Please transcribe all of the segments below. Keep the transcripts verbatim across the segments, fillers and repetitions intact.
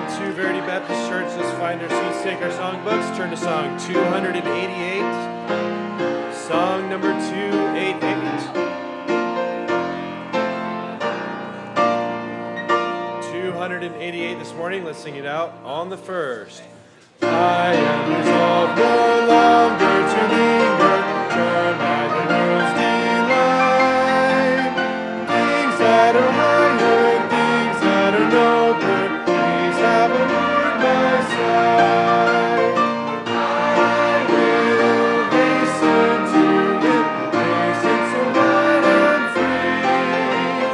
to Verity Baptist Church. Let's find our seats, take our songbooks, turn to song two eighty-eight. Song number two eighty-eight. two eighty-eight this morning. Let's sing it out on the first. I am resolved no longer to linger, drawn by the world's delight. Things that are higher, things that are nobler, please have a word my side. I will hasten to Him, hasten so wide and free.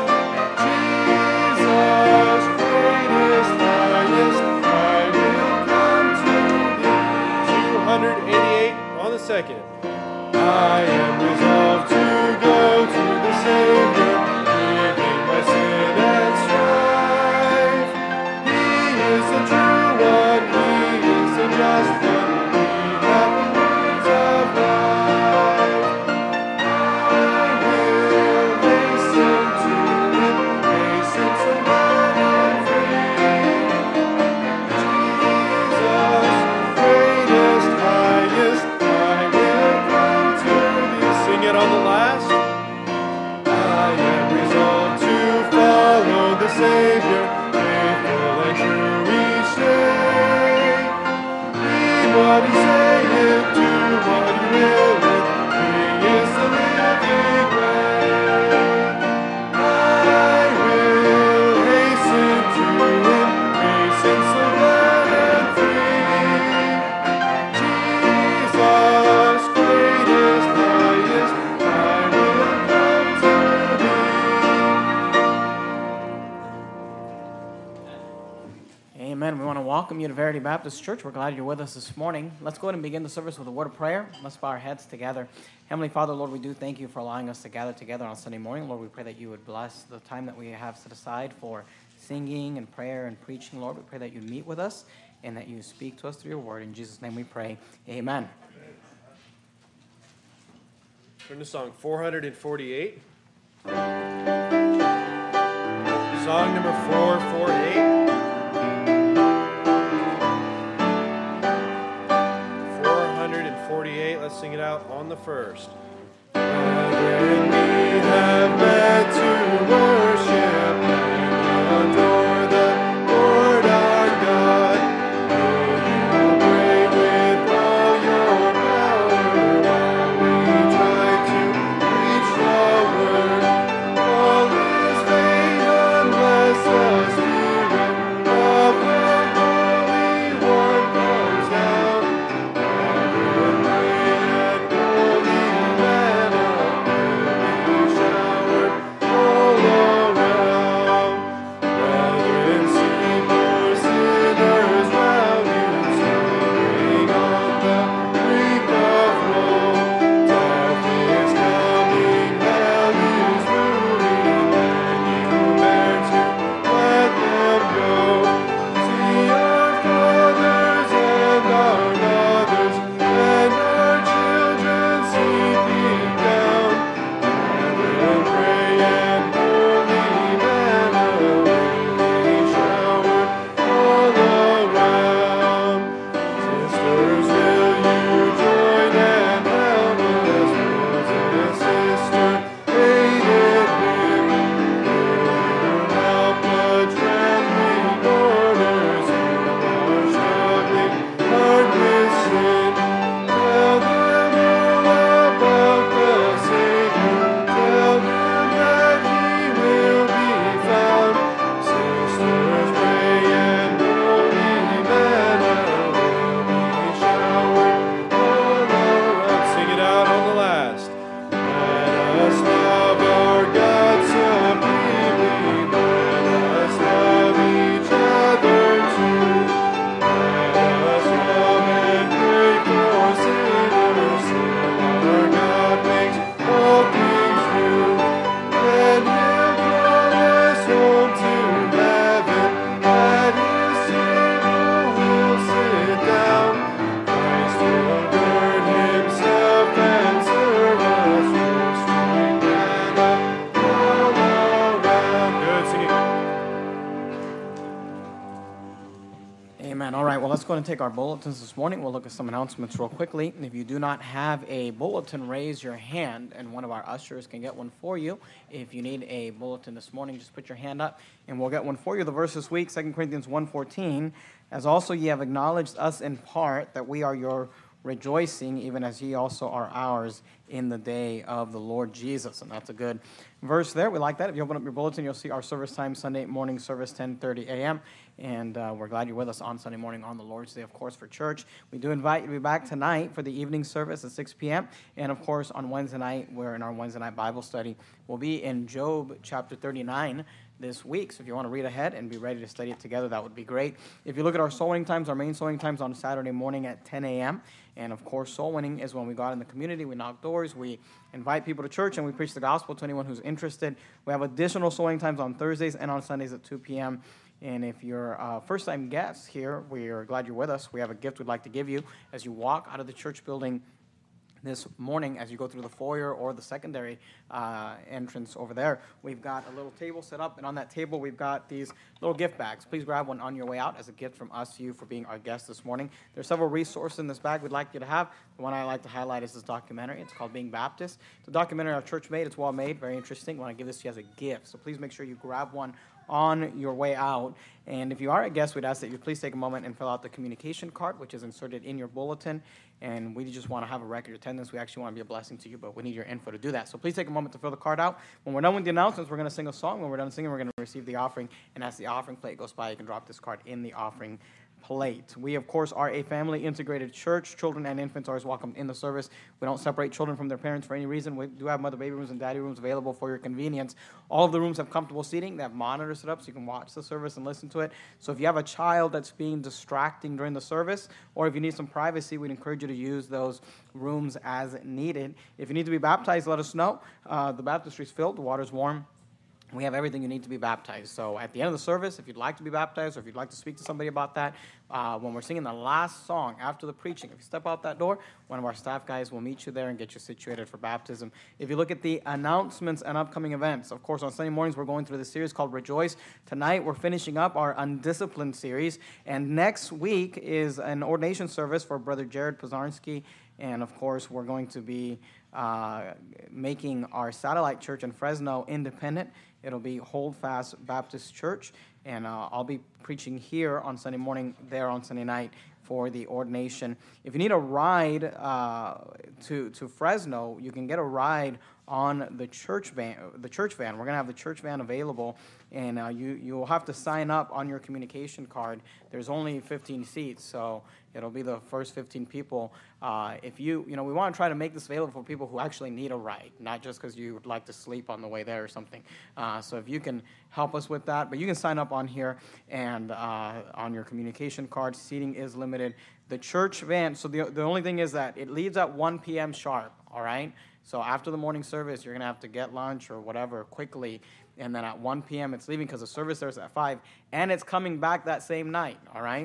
Jesus, greatest, highest, I will come to Thee. two eighty-eight on the second. I am resolved to go to the Savior, leaving my sin and strife. He is the true one, He is the just one, He hath the words of life. I will hasten to Him, hasten so wide and free. Jesus, greatest, highest, I will come to Thee. Sing it on the last. I am resolved to follow the Savior, faithful and true each day. Be what He saith, do what He willeth, He is the living way. I will hasten to Him, hasten so glad and free. Jesus, greatest, highest, I will come to Thee. Amen. We want to welcome you to Verity Baptist Church. We're glad you're with us this morning. Let's go ahead and begin the service with a word of prayer. Let's bow our heads together. Heavenly Father, Lord, we do thank you for allowing us to gather together on Sunday morning. Lord, we pray that you would bless the time that we have set aside for singing and prayer and preaching. Lord, we pray that you meet with us and that you speak to us through your word. In Jesus' name we pray. Amen. Turn to song four forty-eight. Song number four forty-eight. four forty-eight. Let's sing it out on the first. Brethren, we have met to worship and adore the Lord our God. Will you pray with all your power while we try to preach the word? All is vain unless the Spirit of the Holy One goes down. Heaven, great and holy Amen. All right, well, let's go and take our bulletins this morning. We'll look at some announcements real quickly. If you do not have a bulletin, raise your hand, and one of our ushers can get one for you. If you need a bulletin this morning, just put your hand up, and we'll get one for you. The verse this week, Second Corinthians one fourteen, as also ye have acknowledged us in part, that we are your rejoicing, even as ye also are ours in the day of the Lord Jesus. And that's a good verse there. We like that. If you open up your bulletin, you'll see our service time, Sunday morning service, ten thirty a.m. And uh, we're glad you're with us on Sunday morning on the Lord's Day, of course, for church. We do invite you to be back tonight for the evening service at six p.m. And, of course, on Wednesday night, we're in our Wednesday night Bible study. We'll be in Job chapter thirty-nine this week. So if you want to read ahead and be ready to study it together, that would be great. If you look at our soul winning times, our main soul winning times on Saturday morning at ten a.m. And, of course, soul winning is when we go out in the community, we knock doors, we invite people to church, and we preach the gospel to anyone who's interested. We have additional soul winning times on Thursdays and on Sundays at two p.m. And if you're a first-time guest here, we are glad you're with us. We have a gift we'd like to give you as you walk out of the church building this morning. As you go through the foyer or the secondary uh, entrance over there, we've got a little table set up, and on that table we've got these little gift bags. Please grab one on your way out as a gift from us to you for being our guest this morning. There are several resources in this bag we'd like you to have. The one I like to highlight is this documentary. It's called Being Baptist. It's a documentary our church made. It's well made, very interesting. I want to give this to you as a gift, so please make sure you grab one on your way out. And if you are a guest, we'd ask that you please take a moment and fill out the communication card, which is inserted in your bulletin. And we just want to have a record attendance. We actually want to be a blessing to you, but we need your info to do that. So please take a moment to fill the card out. When we're done with the announcements, we're going to sing a song. When we're done singing, we're going to receive the offering. And as the offering plate goes by, you can drop this card in the offering plate. We, of course, are a family-integrated church. Children and infants are always welcome in the service. We don't separate children from their parents for any reason. We do have mother baby rooms and daddy rooms available for your convenience. All of the rooms have comfortable seating. They have monitors set up so you can watch the service and listen to it. So if you have a child that's being distracting during the service, or if you need some privacy, we'd encourage you to use those rooms as needed. If you need to be baptized, let us know. Uh, the baptistry's filled. The water's warm. We have everything you need to be baptized. So at the end of the service, if you'd like to be baptized or if you'd like to speak to somebody about that, uh, when we're singing the last song after the preaching, if you step out that door, one of our staff guys will meet you there and get you situated for baptism. If you look at the announcements and upcoming events, of course, on Sunday mornings, we're going through this series called Rejoice. Tonight, we're finishing up our Undisciplined series. And next week is an ordination service for Brother Jared Pozarski. And, of course, we're going to be uh, making our satellite church in Fresno independent. It'll be Hold Fast Baptist Church, and uh, I'll be preaching here on Sunday morning, there on Sunday night for the ordination. If you need a ride uh, to to Fresno, you can get a ride on the church van. The church van. We're gonna have the church van available, and uh, you you'll have to sign up on your communication card. There's only fifteen seats, so it'll be the first fifteen people. Uh, if you you know, we want to try to make this available for people who actually need a ride, not just because you would like to sleep on the way there or something. Uh, so if you can help us with that, but you can sign up on here and uh, on your communication card. Seating is limited. The church van. So the the only thing is that it leaves at one p.m. sharp. All right. So after the morning service, you're going to have to get lunch or whatever quickly. And then at one p.m. it's leaving because the service starts at five. And it's coming back that same night, all right?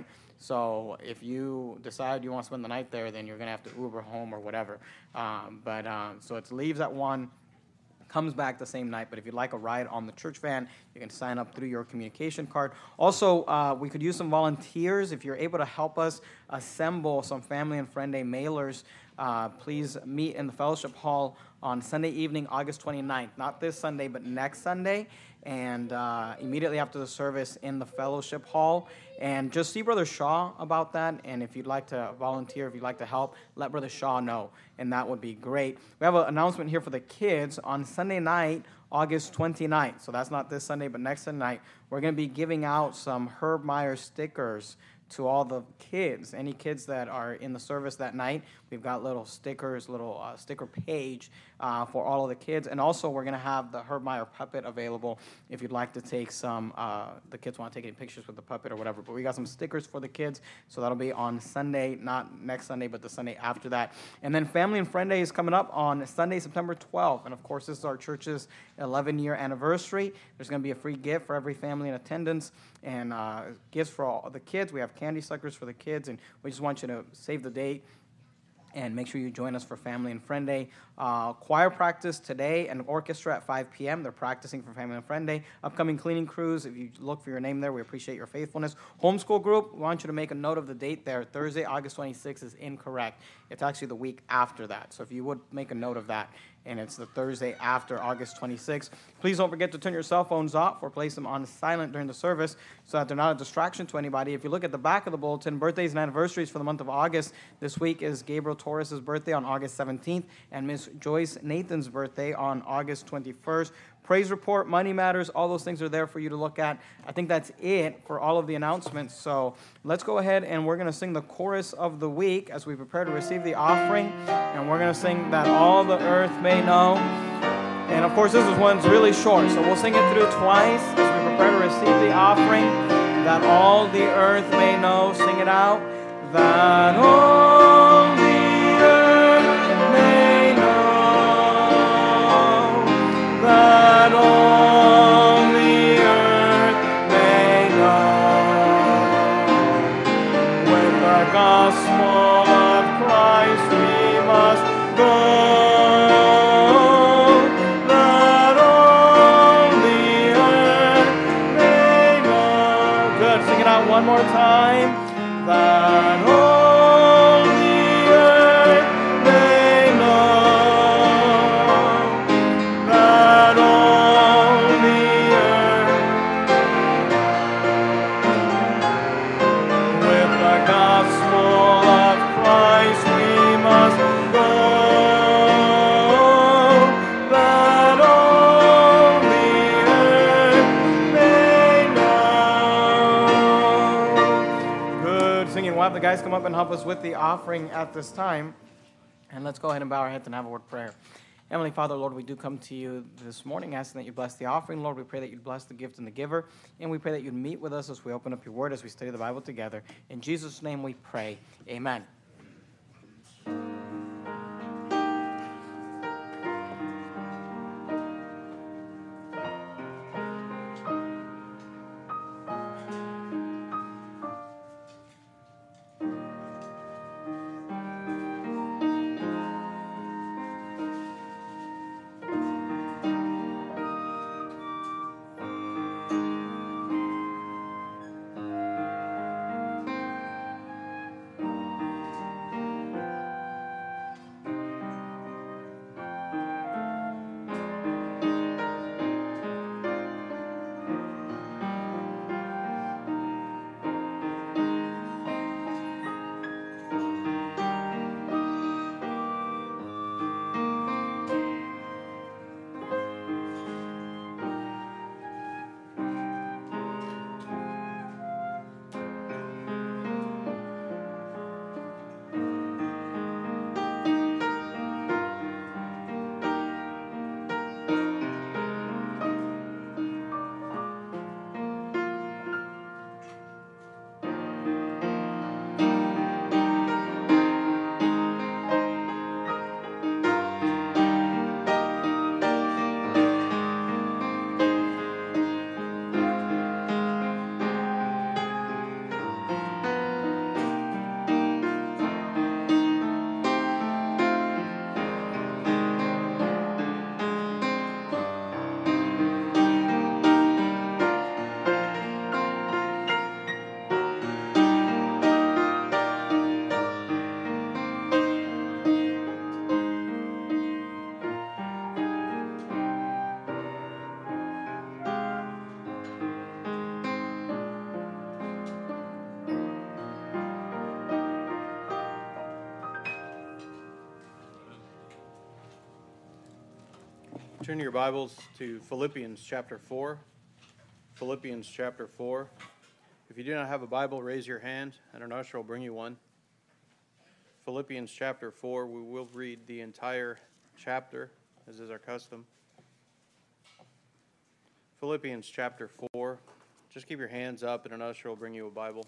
So if you decide you want to spend the night there, then you're going to have to Uber home or whatever. Um, but um, so it leaves at one, comes back the same night. But if you'd like a ride on the church van, you can sign up through your communication card. Also, uh, we could use some volunteers. If you're able to help us assemble some family and friend day mailers, Uh, please meet in the fellowship hall on Sunday evening, August twenty-ninth. Not this Sunday, but next Sunday. And uh, immediately after the service in the fellowship hall. And just see Brother Shaw about that. And if you'd like to volunteer, if you'd like to help, let Brother Shaw know. And that would be great. We have an announcement here for the kids. On Sunday night, August twenty-ninth. So that's not this Sunday, but next Sunday night. We're going to be giving out some Herb Meyer stickers to all the kids. Any kids that are in the service that night, we've got little stickers, little uh, sticker page uh, for all of the kids. And also, we're going to have the Herb Meyer puppet available if you'd like to take some, uh, the kids want to take any pictures with the puppet or whatever. But we got some stickers for the kids, so that'll be on Sunday, not next Sunday, but the Sunday after that. And then Family and Friend Day is coming up on Sunday, September twelfth. And, of course, this is our church's eleven-year anniversary. There's going to be a free gift for every family in attendance and uh, gifts for all the kids. We have candy suckers for the kids, and we just want you to save the date And make sure you join us for Family and Friend Day. Uh, choir practice today and orchestra at five p.m. They're practicing for Family and Friend Day. Upcoming cleaning crews, if you look for your name there, we appreciate your faithfulness. Homeschool group, we want you to make a note of the date there. Thursday, August twenty-sixth is incorrect. It's actually the week after that. So if you would make a note of that, and it's the Thursday after August twenty-sixth. Please don't forget to turn your cell phones off or place them on silent during the service so that they're not a distraction to anybody. If you look at the back of the bulletin, birthdays and anniversaries for the month of August. This week is Gabriel Torres' birthday on August seventeenth and Miss Joyce Nathan's birthday on August twenty-first. Praise report, money matters, all those things are there for you to look at. I think that's it for all of the announcements. So let's go ahead and we're going to sing the chorus of the week as we prepare to receive the offering. And we're going to sing That All the Earth May Know. And of course, this is one's really short, so we'll sing it through twice as we prepare to receive the offering. That all the earth may know. Sing it out. That all the earth may know. That all the earth may know. With the gospel of Christ we must go. One more time. That all the earth may know. That all the earth. With the gospel of Christ we must go. That all the earth may know. Good singing. We'll have the guys come up and help us with the offering at this time. And let's go ahead and bow our heads and have a word of prayer. Heavenly Father, Lord, we do come to you this morning asking that you bless the offering. Lord, we pray that you'd bless the gift and the giver. And we pray that you'd meet with us as we open up your word, as we study the Bible together. In Jesus' name we pray. Amen. Turn your Bibles to Philippians chapter four. Philippians chapter four. If you do not have a Bible, raise your hand, and an usher will bring you one. Philippians chapter four, we will read the entire chapter, as is our custom. Philippians chapter four. Just keep your hands up, and an usher will bring you a Bible.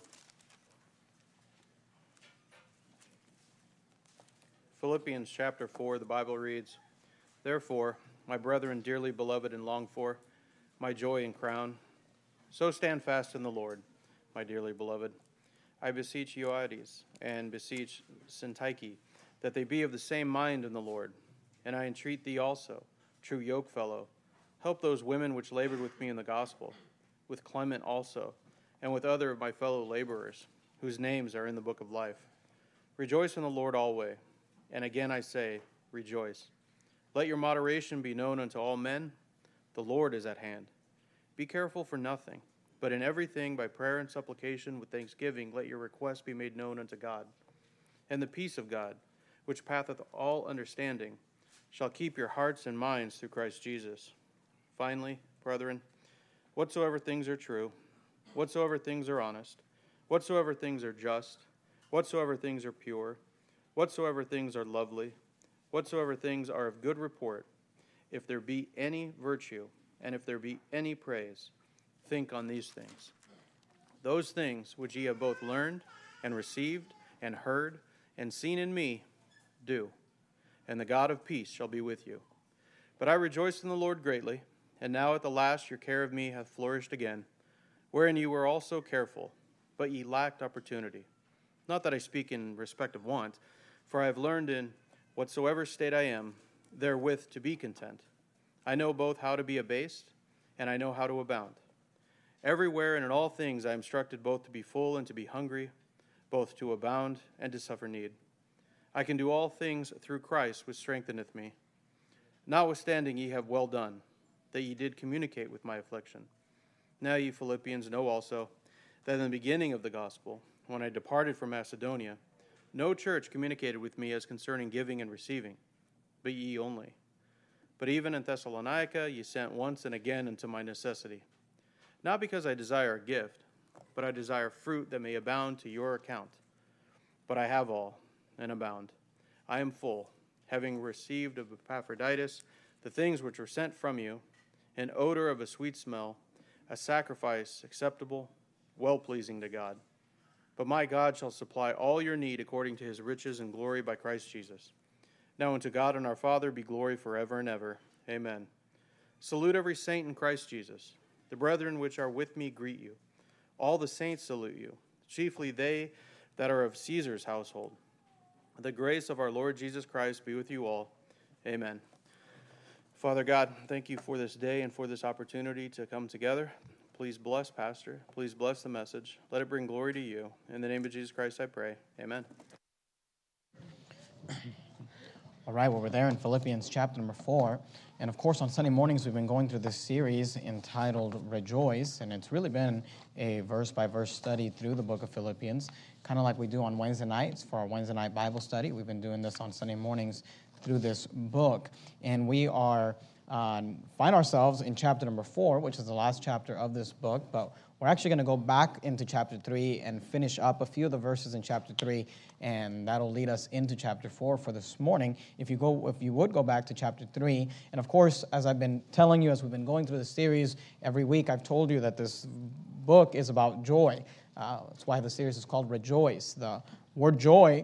Philippians chapter four, the Bible reads, "Therefore, my brethren, dearly beloved and longed for, my joy and crown, so stand fast in the Lord, my dearly beloved. I beseech Euodias and beseech Syntyche that they be of the same mind in the Lord. And I entreat thee also, true yokefellow, help those women which labored with me in the gospel, with Clement also, and with other of my fellow laborers, whose names are in the book of life. Rejoice in the Lord always, and again I say, rejoice. Let your moderation be known unto all men. The Lord is at hand. Be careful for nothing, but in everything by prayer and supplication with thanksgiving let your requests be made known unto God. And the peace of God, which passeth all understanding, shall keep your hearts and minds through Christ Jesus. Finally, brethren, whatsoever things are true, whatsoever things are honest, whatsoever things are just, whatsoever things are pure, whatsoever things are lovely, whatsoever things are of good report, if there be any virtue, and if there be any praise, think on these things. Those things which ye have both learned and received and heard and seen in me, do, and the God of peace shall be with you. But I rejoice in the Lord greatly, and now at the last your care of me hath flourished again, wherein you were also careful, but ye lacked opportunity. Not that I speak in respect of want, for I have learned in whatsoever state I am, therewith to be content. I know both how to be abased, and I know how to abound. Everywhere and in all things I am instructed both to be full and to be hungry, both to abound and to suffer need. I can do all things through Christ, which strengtheneth me. Notwithstanding ye have well done, that ye did communicate with my affliction. Now ye Philippians know also that in the beginning of the gospel, when I departed from Macedonia, no church communicated with me as concerning giving and receiving, but ye only. But even in Thessalonica ye sent once and again unto my necessity. Not because I desire a gift, but I desire fruit that may abound to your account. But I have all, and abound. I am full, having received of Epaphroditus the things which were sent from you, an odor of a sweet smell, a sacrifice acceptable, well-pleasing to God. But my God shall supply all your need according to his riches and glory by Christ Jesus. Now unto God and our Father be glory forever and ever. Amen. Salute every saint in Christ Jesus. The brethren which are with me greet you. All the saints salute you, chiefly they that are of Caesar's household. The grace of our Lord Jesus Christ be with you all. Amen. Father God, thank you for this day and for this opportunity to come together. Please bless Pastor. Please bless the message. Let it bring glory to you. In the name of Jesus Christ I pray. Amen. All right, well, we're there in Philippians chapter number four. And of course, on Sunday mornings, we've been going through this series entitled Rejoice. And it's really been a verse-by-verse study through the book of Philippians, kind of like we do on Wednesday nights for our Wednesday night Bible study. We've been doing this on Sunday mornings through this book. And we are uh, find ourselves in chapter number four, which is the last chapter of this book. But we're actually going to go back into chapter three and finish up a few of the verses in chapter three, and that'll lead us into chapter four for this morning. If you go, if you would go back to chapter three, and of course, as I've been telling you, as we've been going through the series every week, I've told you that this book is about joy. Uh, that's why the series is called Rejoice. The word joy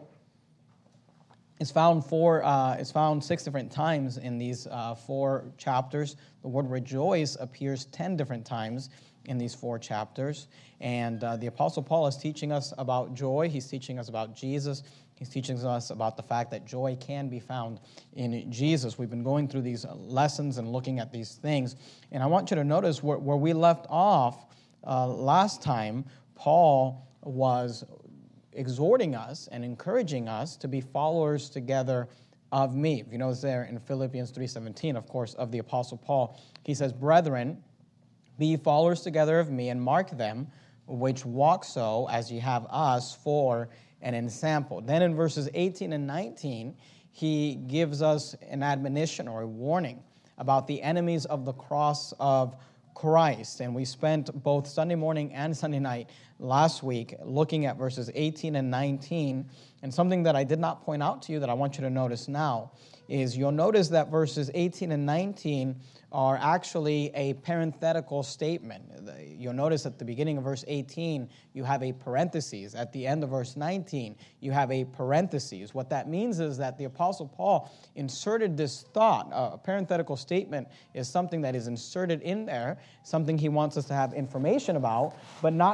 is found four. Uh, is found six different times in these uh, four chapters. The word rejoice appears ten different times in these four chapters. And uh, the Apostle Paul is teaching us about joy. He's teaching us about Jesus. He's teaching us about the fact that joy can be found in Jesus. We've been going through these lessons and looking at these things. And I want you to notice where, where we left off uh, last time, Paul was exhorting us and encouraging us to be followers together of me. If you notice there in Philippians three seventeen, of course, of the Apostle Paul, he says, "Brethren, be ye followers together of me, and mark them which walk so as ye have us for an ensample." Then in verses eighteen and nineteen, he gives us an admonition or a warning about the enemies of the cross of Christ. And we spent both Sunday morning and Sunday night last week looking at verses eighteen and nineteen. And something that I did not point out to you that I want you to notice now is you'll notice that verses eighteen and nineteen are actually a parenthetical statement. You'll notice at the beginning of verse eighteen, you have a parenthesis. At the end of verse nineteen, you have a parenthesis. What that means is that the Apostle Paul inserted this thought. A parenthetical statement is something that is inserted in there, something he wants us to have information about, but not something that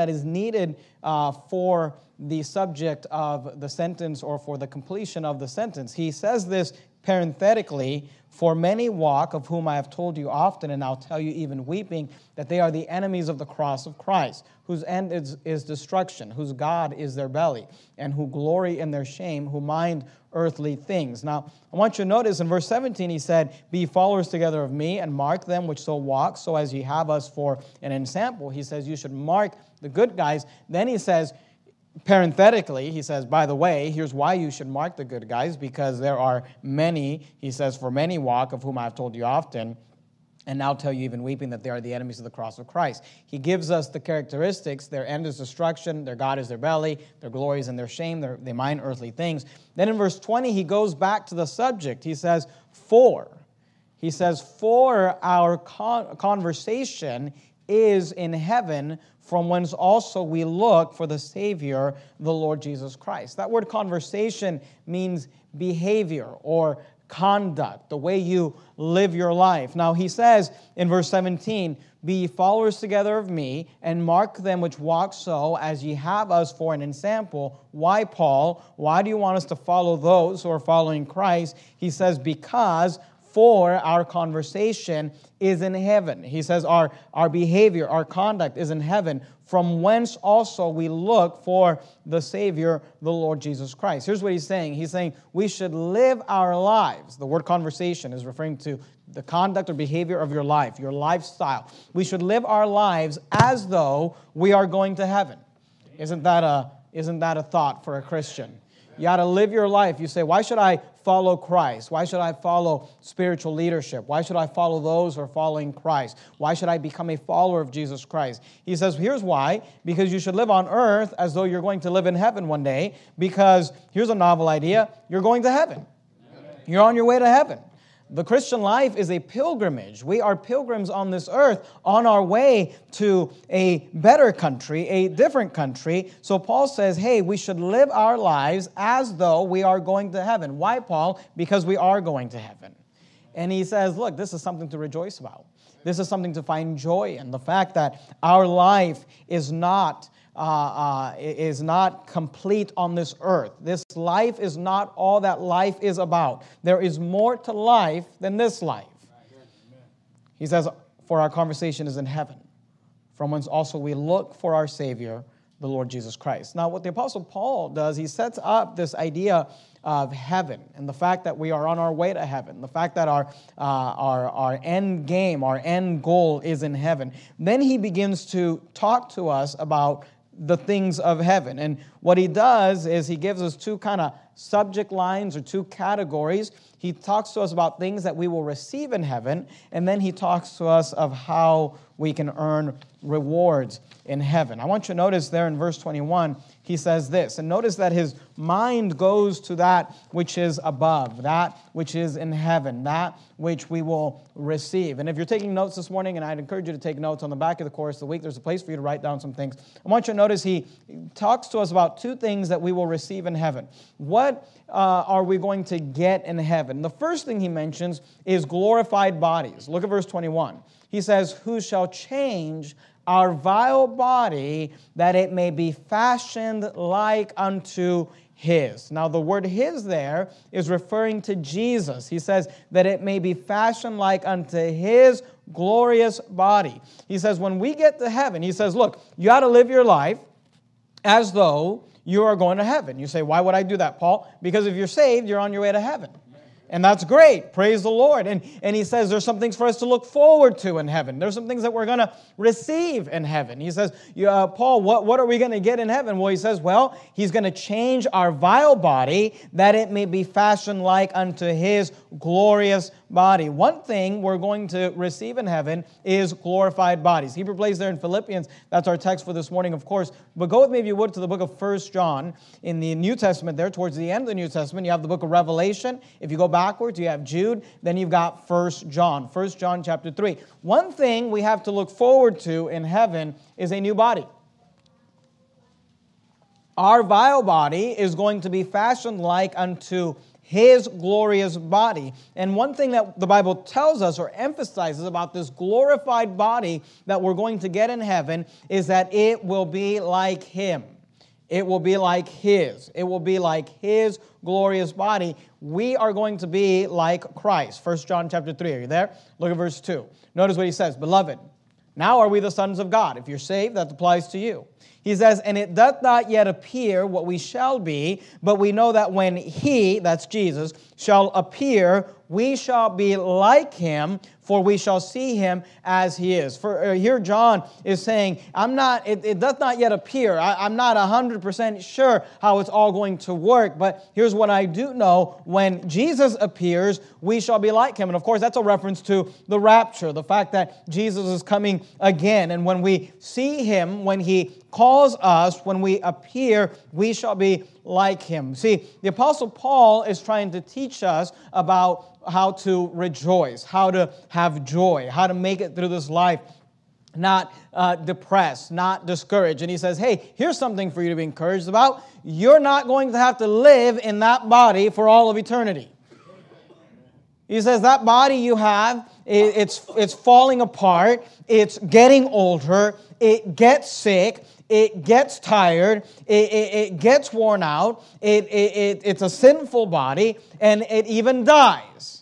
that is needed uh, for the subject of the sentence or for the completion of the sentence. He says this parenthetically, for many walk, of whom I have told you often, and I'll tell you even weeping, that they are the enemies of the cross of Christ, whose end is, is destruction, whose God is their belly, and who glory in their shame, who mind earthly things. Now, I want you to notice in verse seventeen, he said, be followers together of me, and mark them which so walk, so as ye have us for an ensample. He says you should mark the good guys. Then he says, parenthetically, he says, by the way, here's why you should mark the good guys, because there are many, he says, for many walk, of whom I have told you often, and now tell you even weeping that they are the enemies of the cross of Christ. He gives us the characteristics. Their end is destruction, their God is their belly, their glory is in their shame, their, they mind earthly things. Then in verse twenty, he goes back to the subject. He says, for. He says, for our con- conversation is in heaven, from whence also we look for the Savior, the Lord Jesus Christ. That word conversation means behavior or conduct, the way you live your life. Now he says in verse seventeen, be ye followers together of me, and mark them which walk so, as ye have us for an ensample. Why, Paul? Why do you want us to follow those who are following Christ? He says, because for our conversation is in heaven. He says our, our behavior, our conduct is in heaven, from whence also we look for the Savior, the Lord Jesus Christ. Here's what he's saying. He's saying we should live our lives. The word conversation is referring to the conduct or behavior of your life, your lifestyle. We should live our lives as though we are going to heaven. Isn't that a, isn't that a thought for a Christian? You got to live your life. You say, why should I follow Christ? Why should I follow spiritual leadership? Why should I follow those who are following Christ? Why should I become a follower of Jesus Christ? He says, here's why. Because you should live on earth as though you're going to live in heaven one day. Because here's a novel idea. You're going to heaven. You're on your way to heaven. The Christian life is a pilgrimage. We are pilgrims on this earth on our way to a better country, a different country. So Paul says, hey, we should live our lives as though we are going to heaven. Why, Paul? Because we are going to heaven. And he says, look, this is something to rejoice about. This is something to find joy in. The fact that our life is not Uh, uh, is not complete on this earth. This life is not all that life is about. There is more to life than this life. He says, for our conversation is in heaven, from whence also we look for our Savior, the Lord Jesus Christ. Now, what the Apostle Paul does, he sets up this idea of heaven and the fact that we are on our way to heaven, the fact that our, uh, our, our end game, our end goal is in heaven. Then he begins to talk to us about the things of heaven. And what he does is he gives us two kind of subject lines or two categories. He talks to us about things that we will receive in heaven, and then he talks to us of how we can earn rewards in heaven. I want you to notice there in verse twenty-one, he says this, and notice that his mind goes to that which is above, that which is in heaven, that which we will receive. And if you're taking notes this morning, and I'd encourage you to take notes on the back of the course of the week, there's a place for you to write down some things. I want you to notice he talks to us about two things that we will receive in heaven. What uh, are we going to get in heaven? The first thing he mentions is glorified bodies. Look at verse twenty-one. He says, who shall change our vile body, that it may be fashioned like unto His. Now, the word His there is referring to Jesus. He says that it may be fashioned like unto His glorious body. He says when we get to heaven, he says, look, you got to live your life as though you are going to heaven. You say, why would I do that, Paul? Because if you're saved, you're on your way to heaven. And that's great. Praise the Lord. And, and he says there's some things for us to look forward to in heaven. There's some things that we're going to receive in heaven. He says, uh, Paul, what, what are we going to get in heaven? Well, he says, well, he's going to change our vile body that it may be fashioned like unto His glorious body. One thing we're going to receive in heaven is glorified bodies. Hebrew place there in Philippians. That's our text for this morning, of course. But go with me, if you would, to the book of First John. In the New Testament there, towards the end of the New Testament, you have the book of Revelation. If you go backwards, you have Jude. Then you've got First John. First John chapter three. One thing we have to look forward to in heaven is a new body. Our vile body is going to be fashioned like unto His glorious body. And one thing that the Bible tells us or emphasizes about this glorified body that we're going to get in heaven is that it will be like Him. It will be like His. It will be like His glorious body. We are going to be like Christ. First John chapter three. Are you there? Look at verse two. Notice what he says. Beloved, now are we the sons of God. If you're saved, that applies to you. He says, and it doth not yet appear what we shall be, but we know that when He, that's Jesus, shall appear, we shall be like Him, for we shall see Him as He is. For uh, here John is saying, I'm not, it, it does not yet appear. I, I'm not one hundred percent sure how it's all going to work, but here's what I do know. When Jesus appears, we shall be like Him. And of course, that's a reference to the rapture, the fact that Jesus is coming again. And when we see Him, when He calls us, when we appear, we shall be like Him. See, the Apostle Paul is trying to teach us about how to rejoice, how to have joy, how to make it through this life not uh, depressed, not discouraged. And he says, hey, here's something for you to be encouraged about. You're not going to have to live in that body for all of eternity. He says that body you have, it, it's, it's falling apart, it's getting older, it gets sick, it gets tired, it, it, it gets worn out, it, it, it, it's a sinful body, and it even dies.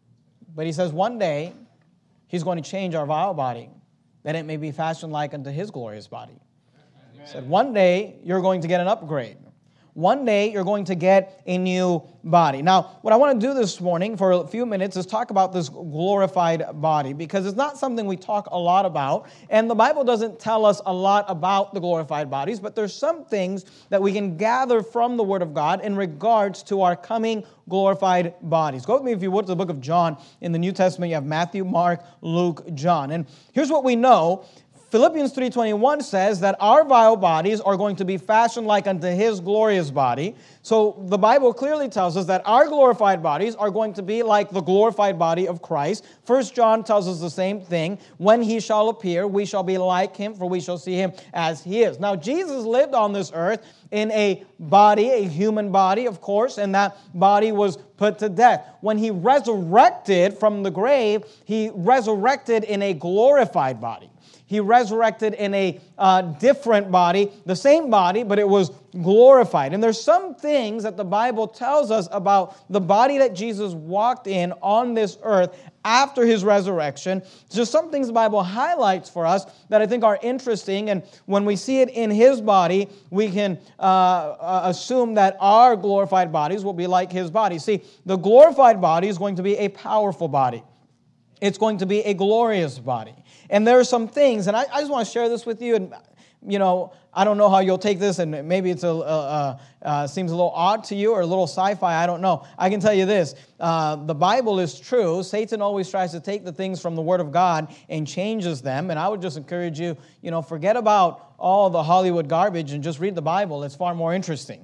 But he says one day, He's going to change our vile body, that it may be fashioned like unto His glorious body. He said one day, you're going to get an upgrade. One day, you're going to get a new body. Now, what I want to do this morning for a few minutes is talk about this glorified body, because it's not something we talk a lot about, and the Bible doesn't tell us a lot about the glorified bodies, but there's some things that we can gather from the Word of God in regards to our coming glorified bodies. Go with me, if you would, to the book of John. In the New Testament, you have Matthew, Mark, Luke, John. And here's what we know. Philippians three twenty-one says that our vile bodies are going to be fashioned like unto His glorious body. So the Bible clearly tells us that our glorified bodies are going to be like the glorified body of Christ. First John tells us the same thing. When He shall appear, we shall be like Him, for we shall see Him as He is. Now, Jesus lived on this earth in a body, a human body, of course, and that body was put to death. When He resurrected from the grave, He resurrected in a glorified body. He resurrected in a uh, different body, the same body, but it was glorified. And there's some things that the Bible tells us about the body that Jesus walked in on this earth after His resurrection. Just some things the Bible highlights for us that I think are interesting. And when we see it in His body, we can uh, uh, assume that our glorified bodies will be like His body. See, the glorified body is going to be a powerful body. It's going to be a glorious body. And there are some things, and I, I just want to share this with you, and you know, I don't know how you'll take this, and maybe it's a uh, uh, seems a little odd to you or a little sci-fi, I don't know. I can tell you this, uh, the Bible is true. Satan always tries to take the things from the Word of God and changes them, and I would just encourage you, you know, forget about all the Hollywood garbage and just read the Bible. It's far more interesting.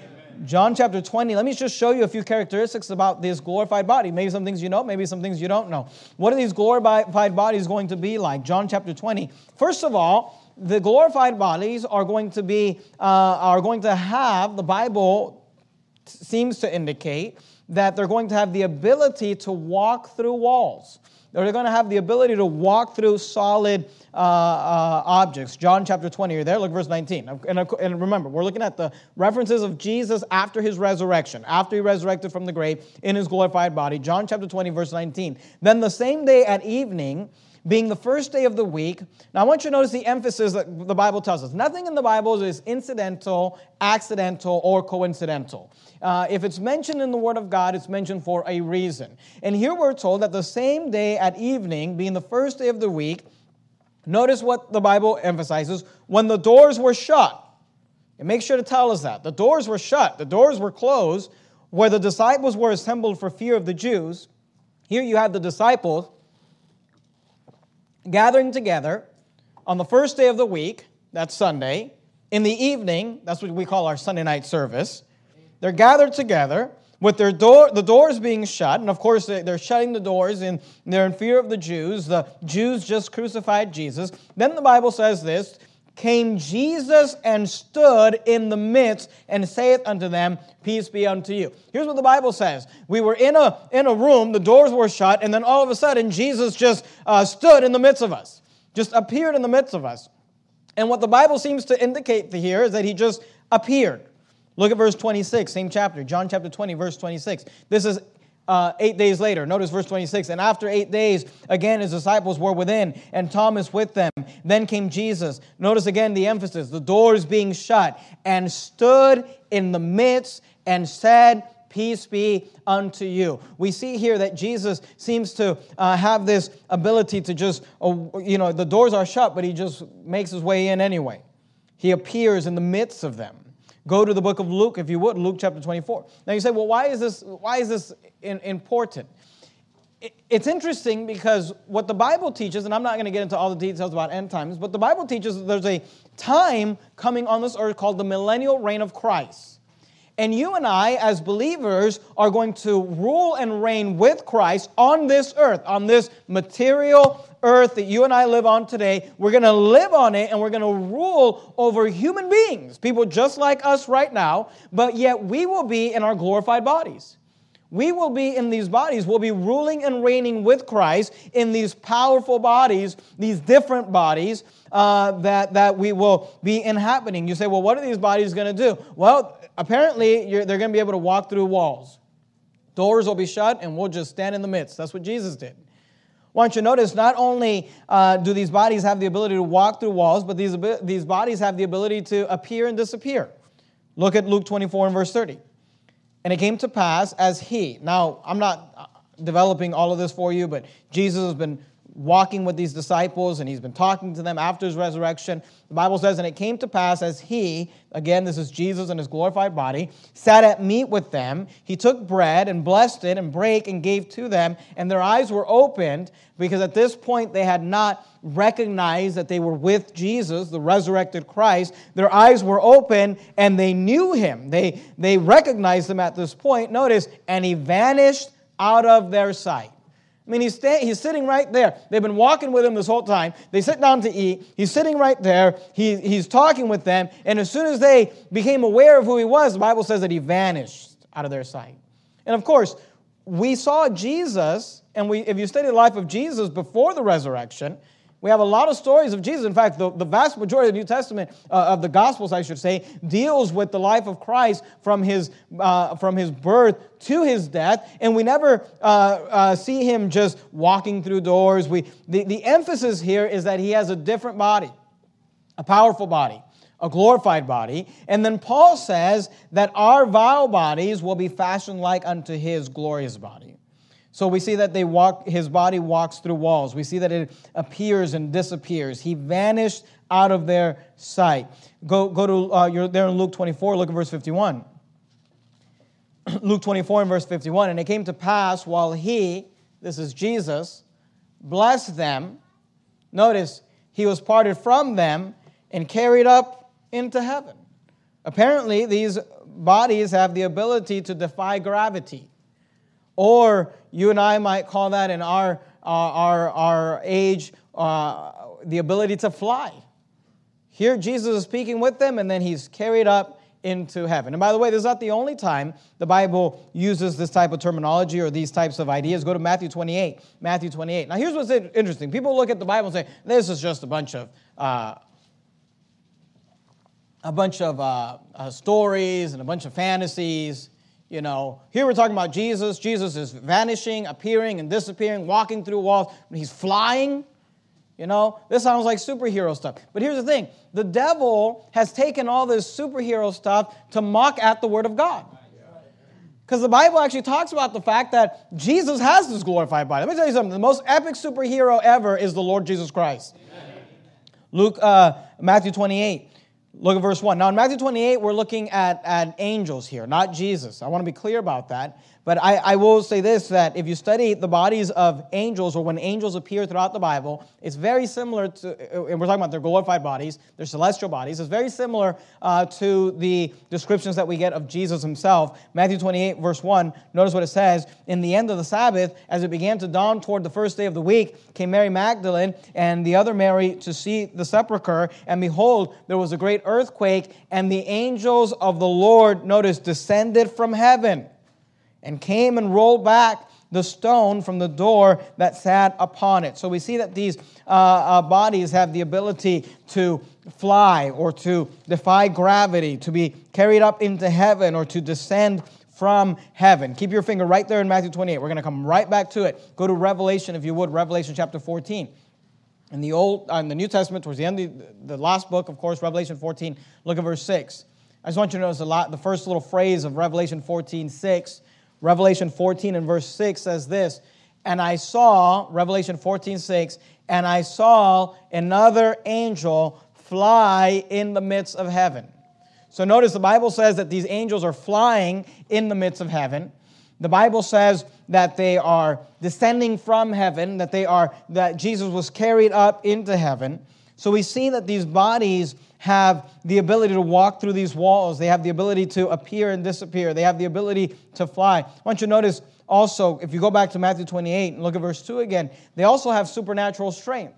John chapter twenty, let me just show you a few characteristics about this glorified body. Maybe some things you know, maybe some things you don't know. What are these glorified bodies going to be like? John chapter twenty. First of all, the glorified bodies are going to be, uh, are going to have, the Bible seems to indicate, that they're going to have the ability to walk through walls. They're going to have the ability to walk through solid uh, uh, objects. John chapter twenty, you're there? Look, verse nineteen. And, and remember, we're looking at the references of Jesus after His resurrection, after He resurrected from the grave in His glorified body. John chapter twenty, verse nineteen. Then the same day at evening, being the first day of the week. Now, I want you to notice the emphasis that the Bible tells us. Nothing in the Bible is incidental, accidental, or coincidental. Uh, if it's mentioned in the Word of God, it's mentioned for a reason. And here we're told that the same day at evening, being the first day of the week, notice what the Bible emphasizes, when the doors were shut. And make sure to tell us that. The doors were shut. The doors were closed, where the disciples were assembled for fear of the Jews. Here you have the disciples gathering together on the first day of the week, that's Sunday. In the evening, that's what we call our Sunday night service. They're gathered together with their door, the doors being shut. And of course, they're shutting the doors and they're in fear of the Jews. The Jews just crucified Jesus. Then the Bible says this, came Jesus and stood in the midst and saith unto them, peace be unto you. Here's what the Bible says. We were in a, in a room, the doors were shut, and then all of a sudden Jesus just uh, stood in the midst of us, just appeared in the midst of us. And what the Bible seems to indicate here is that he just appeared. Look at verse twenty-six, same chapter, John chapter twenty, verse twenty-six. This is Uh, eight days later. Notice verse twenty-six. And after eight days, again his disciples were within, and Thomas with them. Then came Jesus. Notice again the emphasis, the doors being shut, and stood in the midst and said, peace be unto you. We see here that Jesus seems to uh, have this ability to just, uh, you know, the doors are shut, but he just makes his way in anyway. He appears in the midst of them. Go to the book of Luke, if you would, Luke chapter twenty-four. Now you say, well, why is this, why is this in, important? It, it's interesting because what the Bible teaches, and I'm not going to get into all the details about end times, but the Bible teaches that there's a time coming on this earth called the millennial reign of Christ. And you and I, as believers, are going to rule and reign with Christ on this earth, on this material earth that you and I live on today. We're going to live on it, and we're going to rule over human beings, people just like us right now, but yet we will be in our glorified bodies. We will be in these bodies. We'll be ruling and reigning with Christ in these powerful bodies, these different bodies uh, that, that we will be inhabiting. You say, well, what are these bodies going to do? Well, apparently you're, they're going to be able to walk through walls. Doors will be shut, and we'll just stand in the midst. That's what Jesus did. I want you to notice, not only uh, do these bodies have the ability to walk through walls, but these, these bodies have the ability to appear and disappear. Look at Luke twenty-four and verse thirty. And it came to pass as he. Now, I'm not developing all of this for you, but Jesus has been walking with these disciples, and he's been talking to them after his resurrection. The Bible says, and it came to pass as he, again, this is Jesus in his glorified body, sat at meat with them. He took bread and blessed it and brake and gave to them, and their eyes were opened, because at this point they had not recognized that they were with Jesus, the resurrected Christ. Their eyes were open, and they knew him. They, they recognized him at this point. Notice, and he vanished out of their sight. I mean, he's, stay, he's sitting right there. They've been walking with him this whole time. They sit down to eat. He's sitting right there. He, he's talking with them. And as soon as they became aware of who he was, the Bible says that he vanished out of their sight. And of course, we saw Jesus, and we, if you study the life of Jesus before the resurrection, we have a lot of stories of Jesus. In fact, the, the vast majority of the New Testament, uh, of the Gospels, I should say, deals with the life of Christ from his uh, from his birth to his death, and we never uh, uh, see him just walking through doors. We the, the emphasis here is that he has a different body, a powerful body, a glorified body. And then Paul says that our vile bodies will be fashioned like unto his glorious body. So we see that they walk. His body walks through walls. We see that it appears and disappears. He vanished out of their sight. Go, go to, uh, you're there in Luke twenty-four, look at verse fifty-one. Luke twenty-four and verse fifty-one. And it came to pass while he, this is Jesus, blessed them. Notice, he was parted from them and carried up into heaven. Apparently, these bodies have the ability to defy gravity. Or you and I might call that in our uh, our, our age uh, the ability to fly. Here Jesus is speaking with them, and then he's carried up into heaven. And by the way, this is not the only time the Bible uses this type of terminology or these types of ideas. Go to Matthew twenty-eight. Matthew twenty-eight. Now here's what's interesting. People look at the Bible and say, this is just a bunch of uh, a bunch of uh, uh, stories and a bunch of fantasies. You know, here we're talking about Jesus. Jesus is vanishing, appearing, and disappearing, walking through walls. He's flying. You know, this sounds like superhero stuff. But here's the thing. The devil has taken all this superhero stuff to mock at the Word of God. Because the Bible actually talks about the fact that Jesus has this glorified body. Let me tell you something. The most epic superhero ever is the Lord Jesus Christ. Amen. Luke, uh, Matthew twenty-eight. Look at verse one. Now in Matthew twenty-eight, we're looking at, at angels here, not Jesus. I want to be clear about that. But I, I will say this, that if you study the bodies of angels, or when angels appear throughout the Bible, it's very similar to, and we're talking about their glorified bodies, their celestial bodies, it's very similar uh, to the descriptions that we get of Jesus himself. Matthew twenty-eight, verse one, notice what it says, "In the end of the Sabbath, as it began to dawn toward the first day of the week, came Mary Magdalene and the other Mary to see the sepulchre, and behold, there was a great earthquake, and the angels of the Lord," notice, "descended from heaven, and came and rolled back the stone from the door that sat upon it." So we see that these uh, uh, bodies have the ability to fly, or to defy gravity, to be carried up into heaven, or to descend from heaven. Keep your finger right there in Matthew twenty-eight. We're going to come right back to it. Go to Revelation, if you would, Revelation chapter fourteen. In the Old, uh, in the New Testament, towards the end of the, the last book, of course, Revelation fourteen, look at verse six. I just want you to notice a lot, the first little phrase of Revelation fourteen, six. Revelation fourteen and verse six says this, "And I saw," Revelation fourteen, six, "and I saw another angel fly in the midst of heaven." So notice the Bible says that these angels are flying in the midst of heaven. The Bible says that they are descending from heaven, that they are, that Jesus was carried up into heaven. So we see that these bodies have the ability to walk through these walls. They have the ability to appear and disappear. They have the ability to fly. I want you to notice also, if you go back to Matthew twenty-eight and look at verse two again, they also have supernatural strength.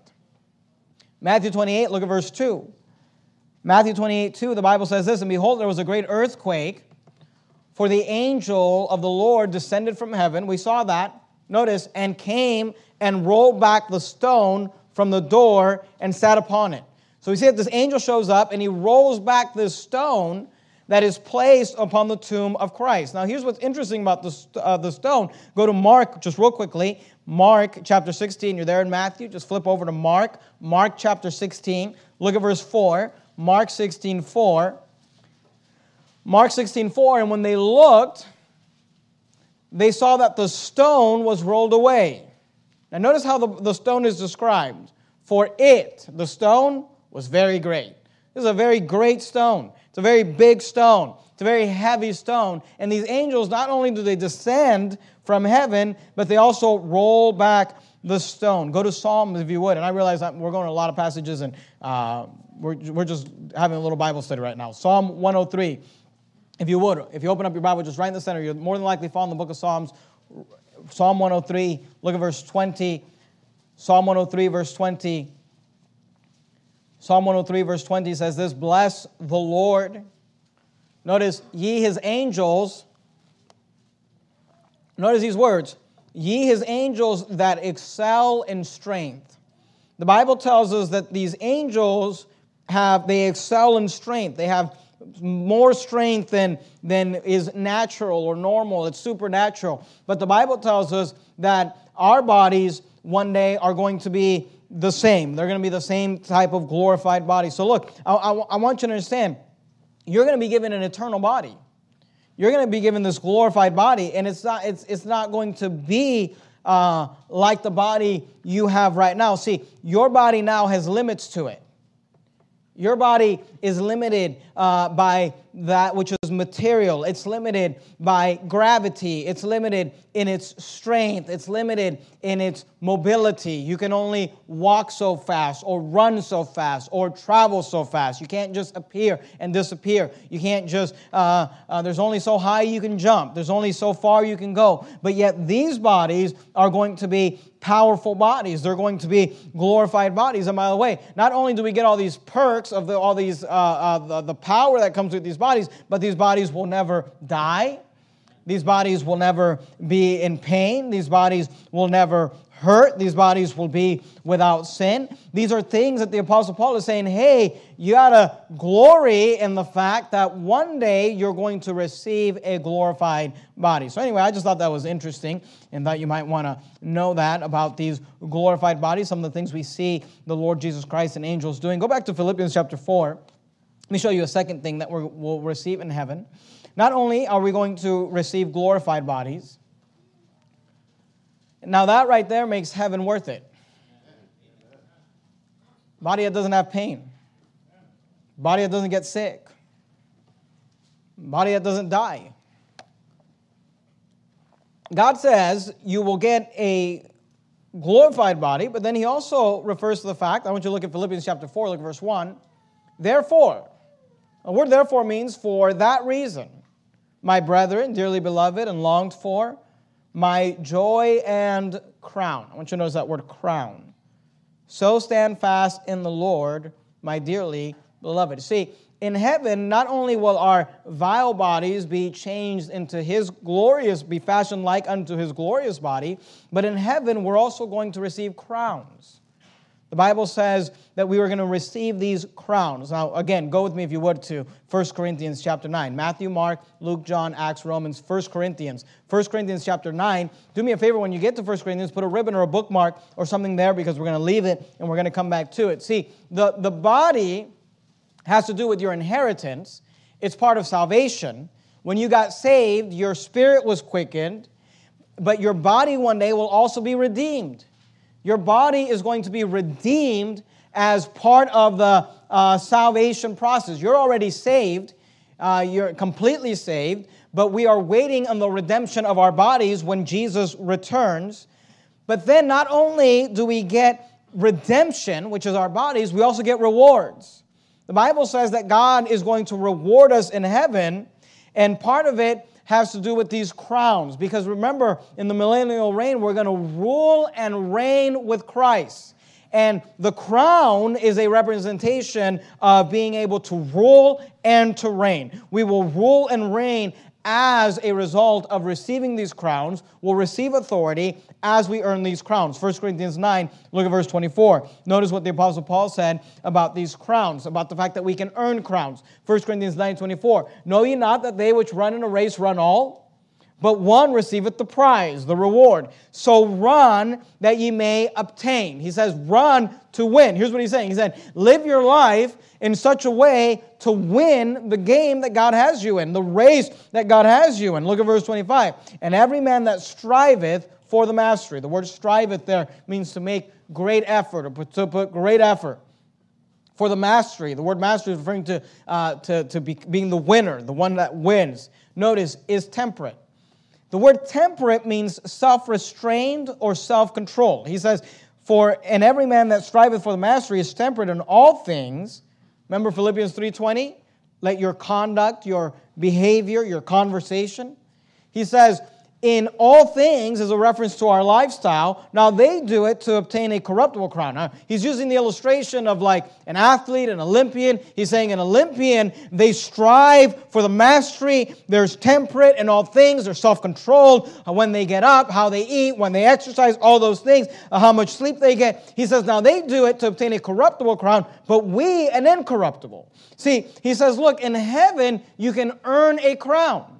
Matthew twenty-eight, look at verse two. Matthew twenty-eight, two, the Bible says this, "And behold, there was a great earthquake, for the angel of the Lord descended from heaven." We saw that. Notice, "and came and rolled back the stone from the door and sat upon it." So we see that this angel shows up and he rolls back this stone that is placed upon the tomb of Christ. Now here's what's interesting about the, uh, the stone. Go to Mark just real quickly. Mark chapter sixteen. You're there in Matthew. Just flip over to Mark. Mark chapter sixteen. Look at verse four. Mark sixteen, four. Mark sixteen, four. "And when they looked, they saw that the stone was rolled away." Now notice how the, the stone is described. "For it," the stone, "was very great." This is a very great stone. It's a very big stone. It's a very heavy stone. And these angels, not only do they descend from heaven, but they also roll back the stone. Go to Psalms, if you would. And I realize that we're going to a lot of passages, and uh, we're, we're just having a little Bible study right now. Psalm one oh three. If you would, if you open up your Bible just right in the center, you'll more than likely find the book of Psalms. Psalm one oh three, look at verse twenty. Psalm one oh three, verse twenty. Psalm one oh three, verse twenty says this, "Bless the Lord." Notice, "Ye his angels," notice these words, "Ye his angels that excel in strength." The Bible tells us that these angels have, they excel in strength. They have more strength than, than is natural or normal. It's supernatural. But the Bible tells us that our bodies one day are going to be the same. They're going to be the same type of glorified body. So look, I, I, I want you to understand, you're going to be given an eternal body. You're going to be given this glorified body, and it's not, it's, it's not going to be uh, like the body you have right now. See, your body now has limits to it. Your body is limited uh, by that which is material. It's limited by gravity. It's limited in its strength. It's limited in its mobility. You can only walk so fast or run so fast or travel so fast. You can't just appear and disappear. You can't just, uh, uh, there's only so high you can jump. There's only so far you can go. But yet these bodies are going to be powerful bodies. They're going to be glorified bodies. And by the way, not only do we get all these perks of the, all these uh, uh, the, the power that comes with these bodies, but these bodies will never die. These bodies will never be in pain. These bodies will never hurt. These bodies will be without sin. These are things that the Apostle Paul is saying, hey, you got to glory in the fact that one day you're going to receive a glorified body. So anyway, I just thought that was interesting and thought you might want to know that about these glorified bodies, some of the things we see the Lord Jesus Christ and angels doing. Go back to Philippians chapter four. Let me show you a second thing that we're, we'll receive in heaven. Not only are we going to receive glorified bodies, now that right there makes heaven worth it. Body that doesn't have pain. Body that doesn't get sick. Body that doesn't die. God says you will get a glorified body, but then he also refers to the fact, I want you to look at Philippians chapter four, look at verse one. Therefore, the word therefore means for that reason, my brethren, dearly beloved and longed for, my joy and crown. I want you to notice that word crown. So stand fast in the Lord, my dearly beloved. See, in heaven, not only will our vile bodies be changed into His glorious, be fashioned like unto His glorious body, but in heaven, we're also going to receive crowns. The Bible says that we were going to receive these crowns. Now, again, go with me if you would to First Corinthians chapter nine. Matthew, Mark, Luke, John, Acts, Romans, First Corinthians. First Corinthians chapter nine. Do me a favor when you get to First Corinthians, put a ribbon or a bookmark or something there because we're going to leave it and we're going to come back to it. See, the, the body has to do with your inheritance. It's part of salvation. When you got saved, your spirit was quickened, but your body one day will also be redeemed. Your body is going to be redeemed as part of the uh, salvation process. You're already saved. Uh, you're completely saved. But we are waiting on the redemption of our bodies when Jesus returns. But then not only do we get redemption, which is our bodies, we also get rewards. The Bible says that God is going to reward us in heaven, and part of it has to do with these crowns. Because remember, in the millennial reign, we're going to rule and reign with Christ. And the crown is a representation of being able to rule and to reign. We will rule and reign as a result of receiving these crowns. We'll receive authority as we earn these crowns. First Corinthians nine, look at verse twenty-four. Notice what the Apostle Paul said about these crowns, about the fact that we can earn crowns. First Corinthians nine, twenty-four. Know ye not that they which run in a race run all? But one receiveth the prize, the reward. So run that ye may obtain. He says run to win. Here's what he's saying. He said, live your life in such a way to win the game that God has you in, the race that God has you in. Look at verse twenty-five. And every man that striveth for the mastery. The word striveth there means to make great effort, or put, to put great effort. For the mastery. The word mastery is referring to, uh, to, to be, being the winner, the one that wins. Notice, is temperate. The word temperate means self-restrained or self-controlled. He says, for and every man that striveth for the mastery is temperate in all things. Remember Philippians three twenty? Let your conduct, your behavior, your conversation. He says, in all things is a reference to our lifestyle. Now they do it to obtain a corruptible crown. Now, he's using the illustration of like an athlete, an Olympian. He's saying an Olympian, they strive for the mastery. There's temperate in all things. They're self-controlled. When they get up, how they eat, when they exercise, all those things, how much sleep they get. He says, now they do it to obtain a corruptible crown, but we an incorruptible. See, he says, look, in heaven you can earn a crown.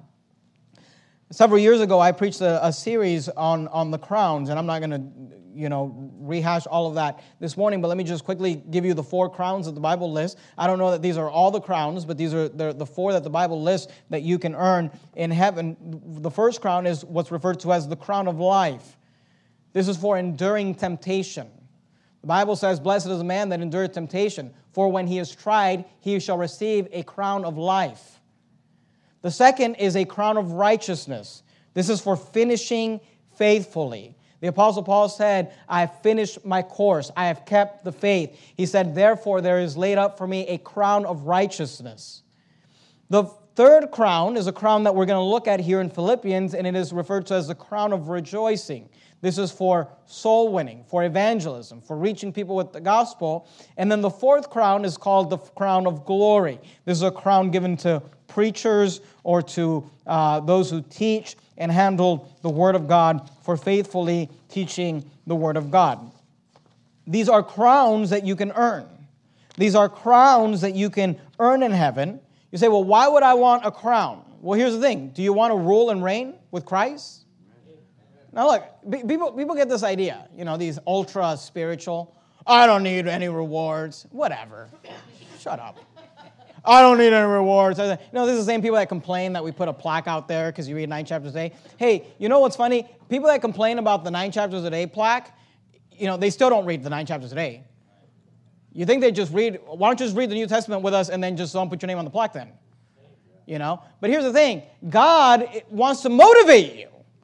Several years ago, I preached a, a series on, on the crowns, and I'm not going to, you know, rehash all of that this morning, but let me just quickly give you the four crowns that the Bible lists. I don't know that these are all the crowns, but these are the, the four that the Bible lists that you can earn in heaven. The first crown is what's referred to as the crown of life. This is for enduring temptation. The Bible says, blessed is the man that endureth temptation, for when he is tried, he shall receive a crown of life. The second is a crown of righteousness. This is for finishing faithfully. The Apostle Paul said, I have finished my course. I have kept the faith. He said, therefore there is laid up for me a crown of righteousness. The third crown is a crown that we're going to look at here in Philippians, and it is referred to as the crown of rejoicing. This is for soul winning, for evangelism, for reaching people with the gospel. And then the fourth crown is called the crown of glory. This is a crown given to preachers or to uh, those who teach and handle the Word of God for faithfully teaching the Word of God. These are crowns that you can earn. These are crowns that you can earn in heaven. You say, well, why would I want a crown? Well, here's the thing. Do you want to rule and reign with Christ? Now look, people, people get this idea, you know, these ultra spiritual, I don't need any rewards, whatever. Shut up. I don't need any rewards. You know, this is the same people that complain that we put a plaque out there because you read nine chapters a day. Hey, you know what's funny? People that complain about the nine chapters a day plaque, you know, they still don't read the nine chapters a day. You think they just read, why don't you just read the New Testament with us and then just don't put your name on the plaque then? You know? But here's the thing. God wants to motivate you.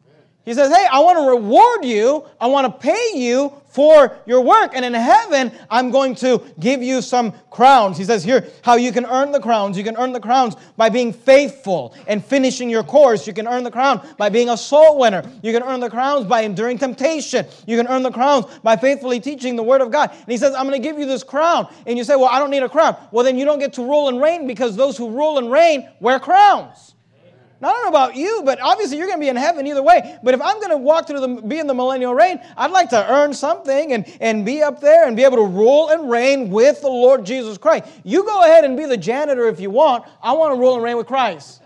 He says, hey, I want to reward you. I want to pay you for your work. And in heaven, I'm going to give you some crowns. He says here how you can earn the crowns. You can earn the crowns by being faithful and finishing your course. You can earn the crown by being a soul winner. You can earn the crowns by enduring temptation. You can earn the crowns by faithfully teaching the Word of God. And he says, I'm going to give you this crown. And you say, well, I don't need a crown. Well, then you don't get to rule and reign because those who rule and reign wear crowns. Now, I don't know about you, but obviously you're going to be in heaven either way. But if I'm going to walk through the, be in the millennial reign, I'd like to earn something and, and be up there and be able to rule and reign with the Lord Jesus Christ. You go ahead and be the janitor if you want. I want to rule and reign with Christ.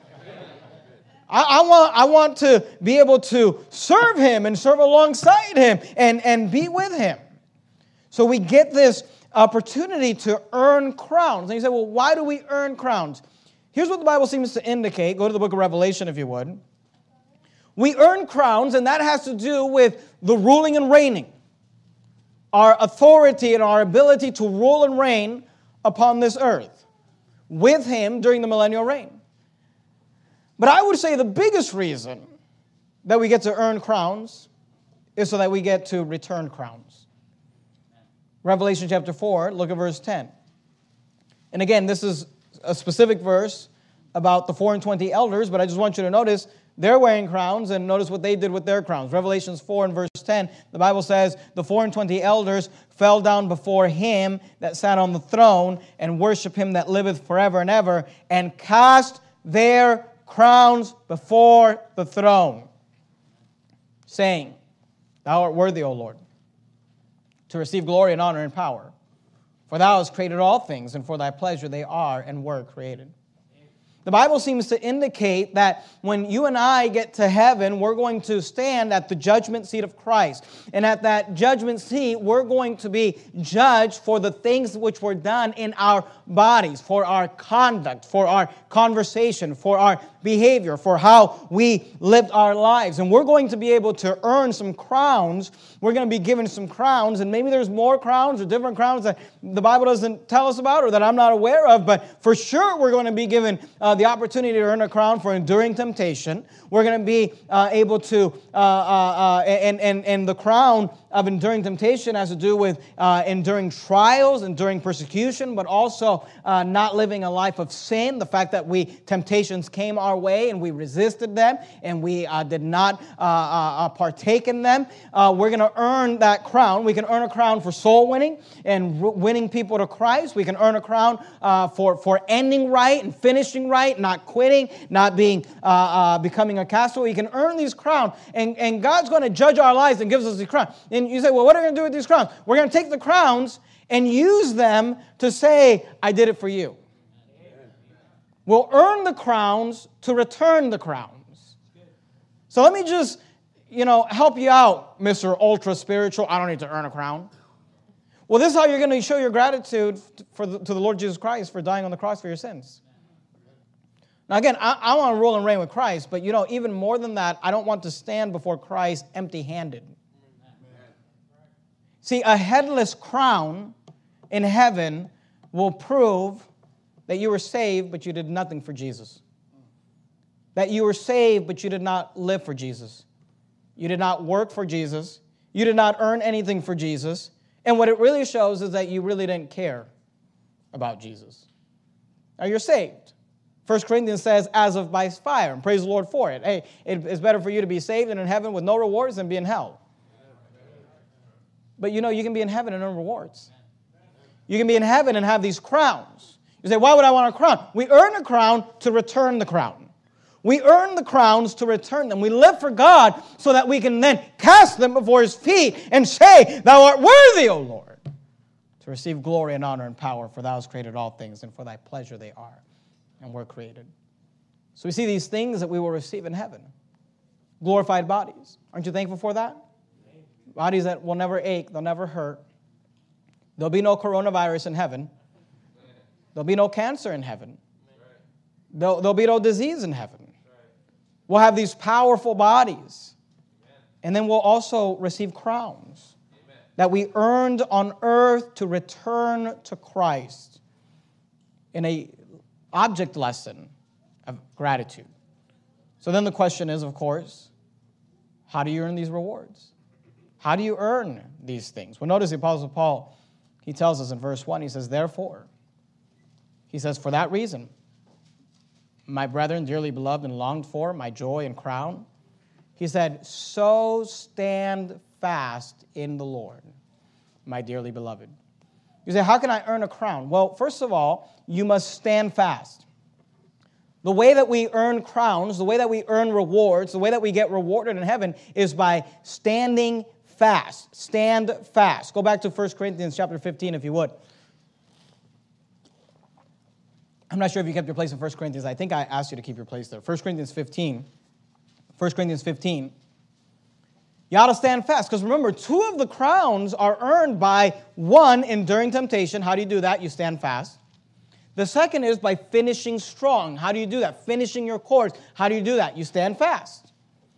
I, I want I want to be able to serve Him and serve alongside Him and, and be with Him. So we get this opportunity to earn crowns. And you say, well, why do we earn crowns? Here's what the Bible seems to indicate. Go to the book of Revelation, if you would. We earn crowns, and that has to do with the ruling and reigning. Our authority and our ability to rule and reign upon this earth with Him during the millennial reign. But I would say the biggest reason that we get to earn crowns is so that we get to return crowns. Revelation chapter four, look at verse ten. And again, this is a specific verse about the four and twenty elders, but I just want you to notice they're wearing crowns, and notice what they did with their crowns. Revelations four and verse ten, the Bible says, the four and twenty elders fell down before Him that sat on the throne and worship Him that liveth forever and ever, and cast their crowns before the throne, saying, Thou art worthy, O Lord, to receive glory and honor and power. For Thou hast created all things, and for Thy pleasure they are and were created. The Bible seems to indicate that when you and I get to heaven, we're going to stand at the judgment seat of Christ. And at that judgment seat, we're going to be judged for the things which were done in our bodies, for our conduct, for our conversation, for our behavior, for how we lived our lives. And we're going to be able to earn some crowns. We're going to be given some crowns, and maybe there's more crowns or different crowns that the Bible doesn't tell us about or that I'm not aware of, but for sure we're going to be given uh, the opportunity to earn a crown for enduring temptation. We're going to be uh, able to, uh, uh, uh, and, and, and the crown of enduring temptation has to do with uh, enduring trials, enduring persecution, but also uh, not living a life of sin. The fact that we temptations came our way and we resisted them and we uh, did not uh, uh, partake in them. Uh, we're going to earn that crown. We can earn a crown for soul winning and r- winning people to Christ. We can earn a crown uh, for for ending right and finishing right, not quitting, not being uh, uh, becoming a castaway. We can earn these crowns, and and God's going to judge our lives and gives us these crowns. And you say, well, what are we going to do with these crowns? We're going to take the crowns and use them to say, I did it for you. Amen. We'll earn the crowns to return the crowns. So let me just, you know, help you out, Mister Ultra Spiritual. I don't need to earn a crown. Well, this is how you're going to show your gratitude for the, to the Lord Jesus Christ for dying on the cross for your sins. Now, again, I, I want to rule and reign with Christ, but, you know, even more than that, I don't want to stand before Christ empty-handed. See, a headless crown in heaven will prove that you were saved, but you did nothing for Jesus. That you were saved, but you did not live for Jesus. You did not work for Jesus. You did not earn anything for Jesus. And what it really shows is that you really didn't care about Jesus. Now, you're saved. First Corinthians says, as of by fire, and praise the Lord for it. Hey, it's better for you to be saved and in heaven with no rewards than be in hell. But you know, you can be in heaven and earn rewards. You can be in heaven and have these crowns. You say, why would I want a crown? We earn a crown to return the crown. We earn the crowns to return them. We live for God so that we can then cast them before His feet and say, Thou art worthy, O Lord, to receive glory and honor and power, for Thou hast created all things, and for Thy pleasure they are and were created. So we see these things that we will receive in heaven. Glorified bodies. Aren't you thankful for that? Bodies that will never ache, they'll never hurt. There'll be no coronavirus in heaven. There'll be no cancer in heaven. There'll, there'll be no disease in heaven. We'll have these powerful bodies. And then we'll also receive crowns that we earned on earth to return to Christ in a object lesson of gratitude. So then the question is, of course, How do you earn these rewards? How do you earn these things? Well, notice the Apostle Paul, he tells us in verse one, he says, therefore, he says, for that reason, my brethren, dearly beloved and longed for, my joy and crown, he said, so stand fast in the Lord, my dearly beloved. You say, how can I earn a crown? Well, first of all, you must stand fast. The way that we earn crowns, the way that we earn rewards, the way that we get rewarded in heaven is by standing fast. Stand fast. Go back to First Corinthians chapter fifteen, if you would. I'm not sure if you kept your place in First Corinthians. I think I asked you to keep your place there. First Corinthians fifteen. First Corinthians fifteen. You ought to stand fast. Because remember, two of the crowns are earned by, one, enduring temptation. How do you do that? You stand fast. The second is by finishing strong. How do you do that? Finishing your course. How do you do that? You stand fast.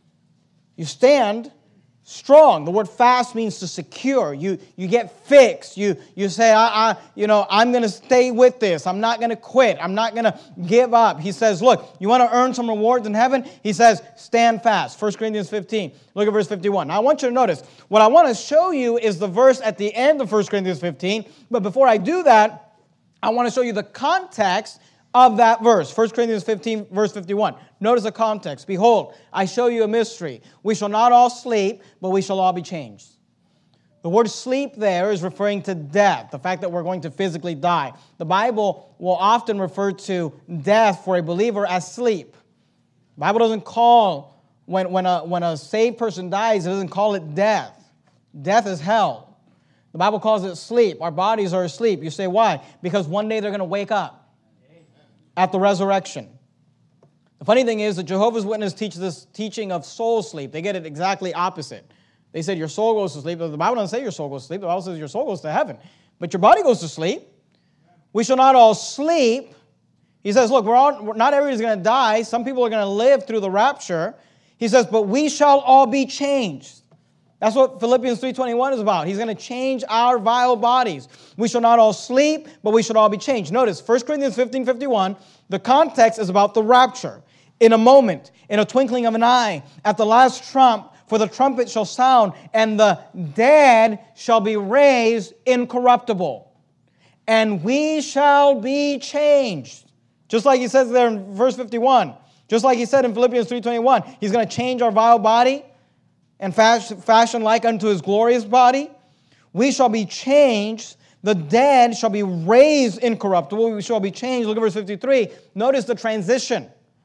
You stand strong. The word fast means to secure. You, you get fixed. You, you say, I, I, you know, I'm going to stay with this. I'm not going to quit. I'm not going to give up. He says, look, you want to earn some rewards in heaven? He says, stand fast. First Corinthians fifteen. Look at verse fifty-one. Now, I want you to notice, what I want to show you is the verse at the end of First Corinthians fifteen. But before I do that, I want to show you the context of that verse. First Corinthians fifteen, verse fifty-one. Notice the context. Behold, I show you a mystery. We shall not all sleep, but we shall all be changed. The word sleep there is referring to death, the fact that we're going to physically die. The Bible will often refer to death for a believer as sleep. The Bible doesn't call, when, when, a, when a saved person dies, it doesn't call it death. Death is hell. The Bible calls it sleep. Our bodies are asleep. You say, why? Because one day they're going to wake up at the resurrection. The funny thing is that Jehovah's Witnesses teach this teaching of soul sleep. They get it exactly opposite. They said your soul goes to sleep. The Bible doesn't say your soul goes to sleep. The Bible says your soul goes to heaven. But your body goes to sleep. We shall not all sleep. He says, look, we're all, not everybody's going to die. Some people are going to live through the rapture. He says, but we shall all be changed. That's what Philippians three twenty-one is about. He's going to change our vile bodies. We shall not all sleep, but we shall all be changed. Notice, First Corinthians fifteen fifty-one, the context is about the rapture. In a moment, in a twinkling of an eye, at the last trump, for the trumpet shall sound, and the dead shall be raised incorruptible. And we shall be changed. Just like he says there in verse fifty-one. Just like he said in Philippians three twenty-one. He's going to change our vile body and fashion like unto his glorious body. We shall be changed. The dead shall be raised incorruptible. We shall be changed. Look at verse fifty-three. Notice the transition.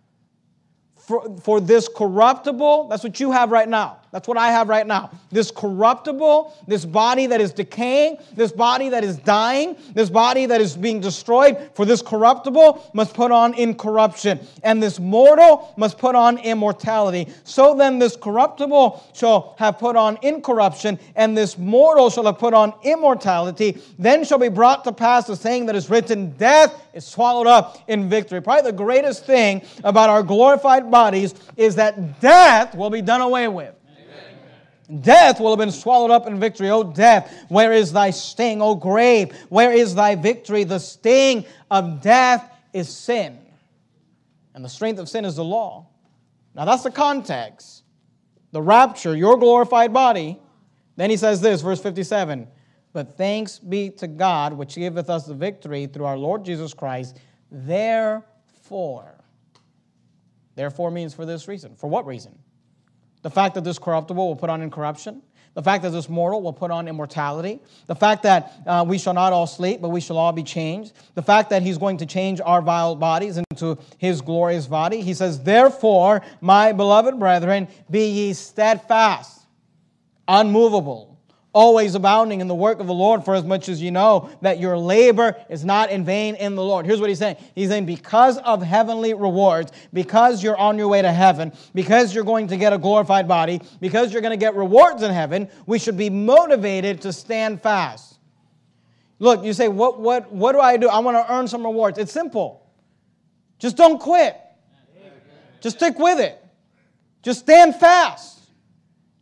For, for this corruptible, that's what you have right now. That's what I have right now. This corruptible, this body that is decaying, this body that is dying, this body that is being destroyed, for this corruptible must put on incorruption, and this mortal must put on immortality. So then this corruptible shall have put on incorruption, and this mortal shall have put on immortality. Then shall be brought to pass the saying that is written, death is swallowed up in victory. Probably the greatest thing about our glorified bodies is that death will be done away with. Death will have been swallowed up in victory. O death, where is thy sting? O grave, where is thy victory? The sting of death is sin, and the strength of sin is the law. Now that's the context. The rapture, your glorified body. Then he says this, verse fifty-seven. But thanks be to God, which giveth us the victory through our Lord Jesus Christ. Therefore. Therefore means for this reason. For what reason? The fact that this corruptible will put on incorruption. The fact that this mortal will put on immortality. The fact that uh, we shall not all sleep, but we shall all be changed. The fact that he's going to change our vile bodies into his glorious body. He says, therefore, my beloved brethren, be ye steadfast, unmovable, always abounding in the work of the Lord, for as much as you know that your labor is not in vain in the Lord. Here's what he's saying. He's saying because of heavenly rewards, because you're on your way to heaven, because you're going to get a glorified body, because you're going to get rewards in heaven, we should be motivated to stand fast. Look, you say, what, what, what do I do? I want to earn some rewards. It's simple. Just don't quit. Just stick with it. Just stand fast.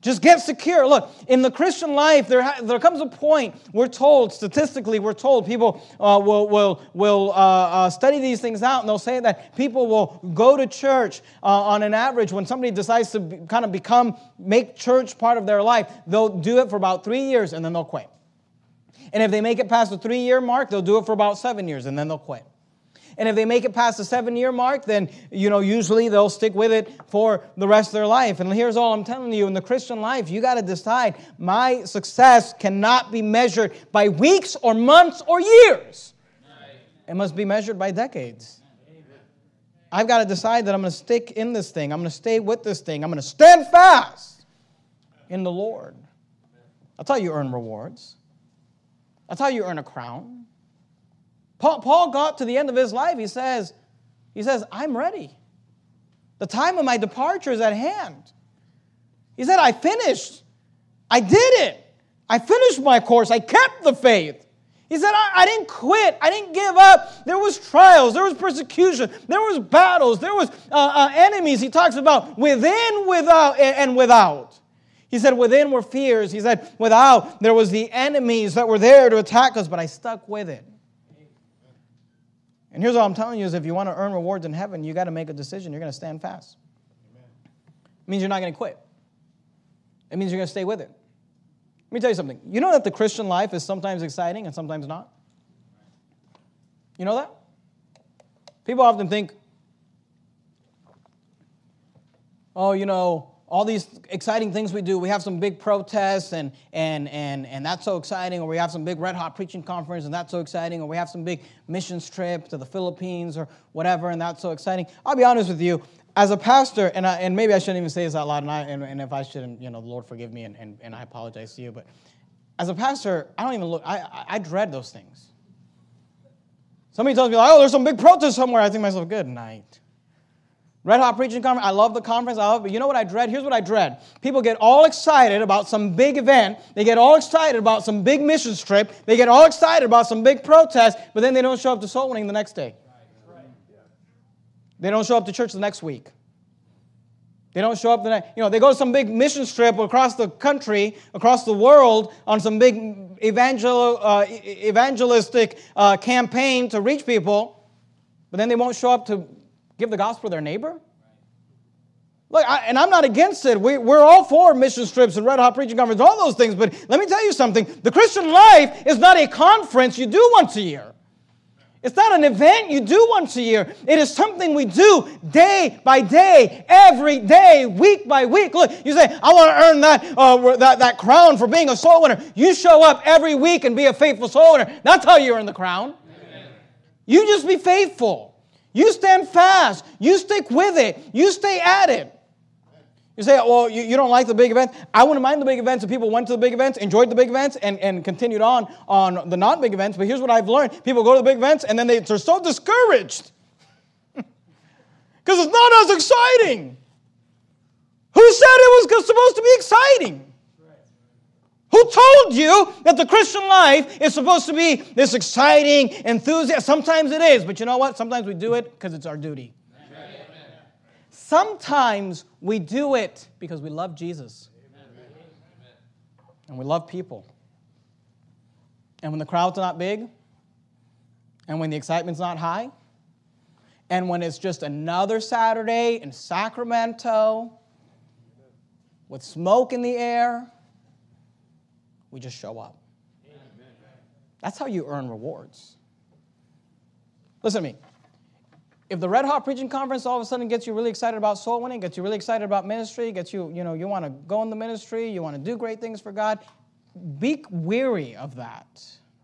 Just get secure. Look, in the Christian life, there ha- there comes a point, we're told, statistically, we're told, people uh, will will will uh, uh, study these things out, and they'll say that people will go to church uh, on an average. When somebody decides to be, kind of become, make church part of their life, they'll do it for about three years, and then they'll quit. And if they make it past the three-year mark, they'll do it for about seven years, and then they'll quit. And if they make it past the seven-year mark, then, you know, usually they'll stick with it for the rest of their life. And here's all I'm telling you. In the Christian life, you got to decide, my success cannot be measured by weeks or months or years. It must be measured by decades. I've got to decide that I'm going to stick in this thing. I'm going to stay with this thing. I'm going to stand fast in the Lord. That's how you earn rewards. That's how you earn a crown. Paul, Paul got to the end of his life. He says, he says, I'm ready. The time of my departure is at hand. He said, I finished. I did it. I finished my course. I kept the faith. He said, I, I didn't quit. I didn't give up. There was trials. There was persecution. There was battles. There was uh, uh, enemies. He talks about within, without, and without. He said, within were fears. He said, without, there was the enemies that were there to attack us, but I stuck with it. And here's what I'm telling you is if you want to earn rewards in heaven, you got to make a decision. You're going to stand fast. Amen. It means you're not going to quit. It means you're going to stay with it. Let me tell you something. You know that the Christian life is sometimes exciting and sometimes not? You know that? People often think, oh, you know, all these exciting things we do, we have some big protests and and and and that's so exciting, or we have some big red hot preaching conference and that's so exciting, or we have some big missions trip to the Philippines or whatever and that's so exciting. I'll be honest with you, as a pastor, and I, and maybe I shouldn't even say this out loud, and, I, and, and if I shouldn't, you know, the Lord forgive me and, and, and I apologize to you, but as a pastor, I don't even look, I, I, I dread those things. Somebody tells me, like, oh, there's some big protest somewhere. I think to myself, good night. Red Hot Preaching Conference, I love the conference, I love it, but you know what I dread? Here's what I dread. People get all excited about some big event, they get all excited about some big missions trip, they get all excited about some big protest, but then they don't show up to soul winning the next day. They don't show up to church the next week. They don't show up the next, you know, they go to some big missions trip across the country, across the world, on some big evangel, uh, evangelistic uh, campaign to reach people, but then they won't show up to give the gospel to their neighbor? Look, I, and I'm not against it. We, we're all for mission trips and Red Hot Preaching Conference, all those things. But let me tell you something. The Christian life is not a conference you do once a year. It's not an event you do once a year. It is something we do day by day, every day, week by week. Look, you say, I want to earn that, uh, that, that crown for being a soul winner. You show up every week and be a faithful soul winner. That's how you earn the crown. Amen. You just be faithful. You stand fast. You stick with it. You stay at it. You say, well, you, you don't like the big events. I wouldn't mind the big events if people went to the big events, enjoyed the big events, and, and continued on on the not big events. But here's what I've learned. People go to the big events, and then they, they're so discouraged. Because it's not as exciting. Who said it was supposed to be exciting? Who told you that the Christian life is supposed to be this exciting, enthusiastic? Sometimes it is, but you know what? Sometimes we do it because it's our duty. Amen. Sometimes we do it because we love Jesus. Amen. And we love people. And when the crowd's not big, and when the excitement's not high, and when it's just another Saturday in Sacramento with smoke in the air, we just show up. Amen. That's how you earn rewards. Listen to me. If the Red Hot Preaching Conference all of a sudden gets you really excited about soul winning, gets you really excited about ministry, gets you, you know, you want to go in the ministry, you want to do great things for God, be weary of that.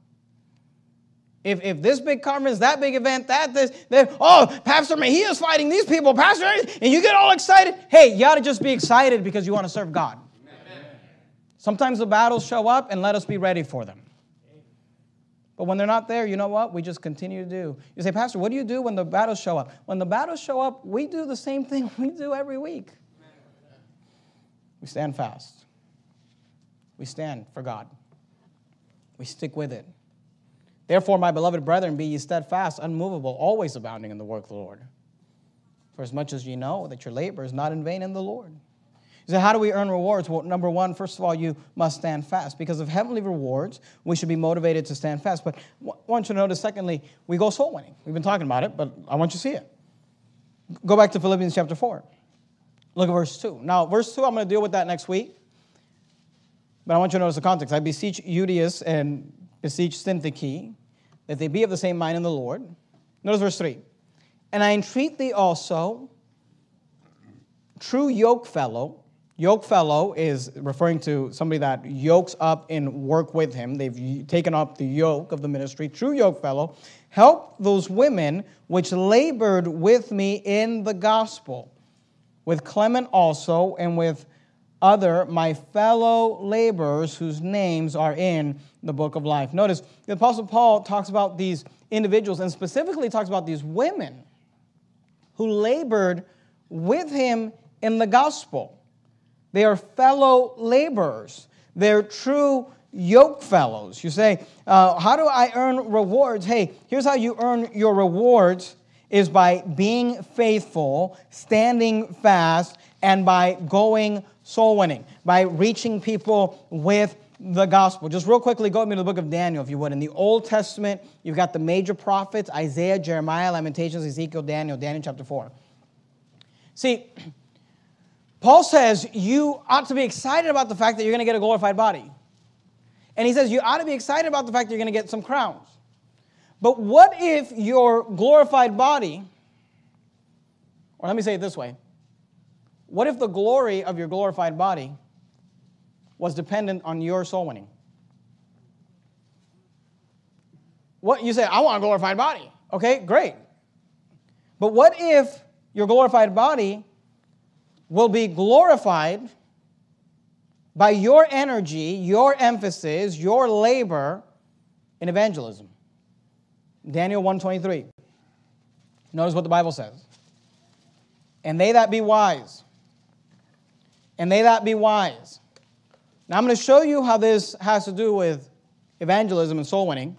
If if this big conference, that big event, that, this, that, oh, Pastor Mejia is fighting these people, Pastor, and you get all excited, hey, you ought to just be excited because you want to serve God. Sometimes the battles show up and let us be ready for them. But when they're not there, you know what? We just continue to do. You say, Pastor, what do you do when the battles show up? When the battles show up, we do the same thing we do every week. We stand fast. We stand for God. We stick with it. Therefore, my beloved brethren, be ye steadfast, unmovable, always abounding in the work of the Lord. For as much as ye know that your labor is not in vain in the Lord. You say, how do we earn rewards? Well, number one, first of all, you must stand fast. Because of heavenly rewards, we should be motivated to stand fast. But I want you to notice, secondly, we go soul winning. We've been talking about it, but I want you to see it. Go back to Philippians chapter four. Look at verse two. Now, verse two, I'm going to deal with that next week. But I want you to notice the context. I beseech Euodias and beseech Syntyche that they be of the same mind in the Lord. Notice verse three. And I entreat thee also, true yoke fellow. Yoke fellow is referring to somebody that yokes up and work with him. They've taken up the yoke of the ministry. True yoke fellow. Help those women which labored with me in the gospel, with Clement also, and with other my fellow laborers whose names are in the book of life. Notice, the Apostle Paul talks about these individuals and specifically talks about these women who labored with him in the gospel. They are fellow laborers. They're true yoke fellows. You say, uh, how do I earn rewards? Hey, here's how you earn your rewards is by being faithful, standing fast, and by going soul winning, by reaching people with the gospel. Just real quickly, go with me to the book of Daniel, if you would. In the Old Testament, you've got the major prophets, Isaiah, Jeremiah, Lamentations, Ezekiel, Daniel, Daniel chapter four. See, Paul says you ought to be excited about the fact that you're going to get a glorified body. And he says you ought to be excited about the fact that you're going to get some crowns. But what if your glorified body, or let me say it this way, what if the glory of your glorified body was dependent on your soul winning? What you say, I want a glorified body. Okay, great. But what if your glorified body will be glorified by your energy, your emphasis, your labor in evangelism? Daniel one twenty-three. Notice what the Bible says. And they that be wise. And they that be wise. Now I'm going to show you how this has to do with evangelism and soul winning.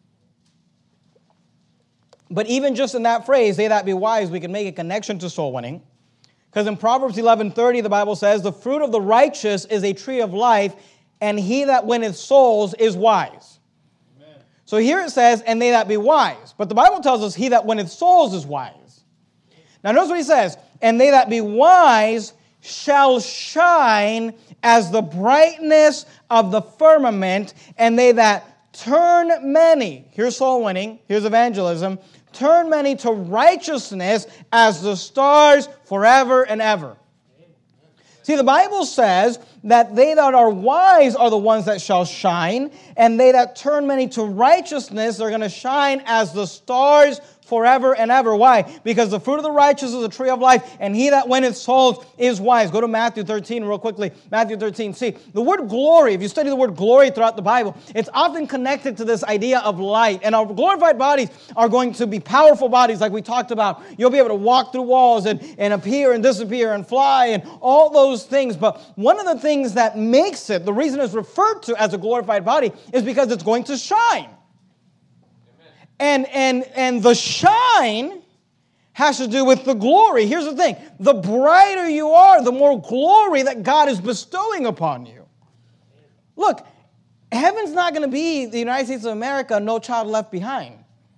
But even just in that phrase, they that be wise, we can make a connection to soul winning. Because in Proverbs eleven thirty, the Bible says, the fruit of the righteous is a tree of life, and he that winneth souls is wise. Amen. So here it says, and they that be wise. But the Bible tells us, he that winneth souls is wise. Now notice what he says, and they that be wise shall shine as the brightness of the firmament, and they that turn many, here's soul winning, here's evangelism, turn many to righteousness as the stars forever and ever. See, the Bible says that they that are wise are the ones that shall shine, and they that turn many to righteousness are going to shine as the stars forever and ever. Why? Because the fruit of the righteous is a tree of life, and he that winneth souls is wise. Go to Matthew thirteen real quickly. Matthew thirteen. See, the word glory, if you study the word glory throughout the Bible, it's often connected to this idea of light. And our glorified bodies are going to be powerful bodies like we talked about. You'll be able to walk through walls and, and appear and disappear and fly and all those things. But one of the things that makes it, the reason it's referred to as a glorified body, is because it's going to shine. And, and, and the shine has to do with the glory. Here's the thing. The brighter you are, the more glory that God is bestowing upon you. Look, heaven's not going to be the United States of America, no child left behind.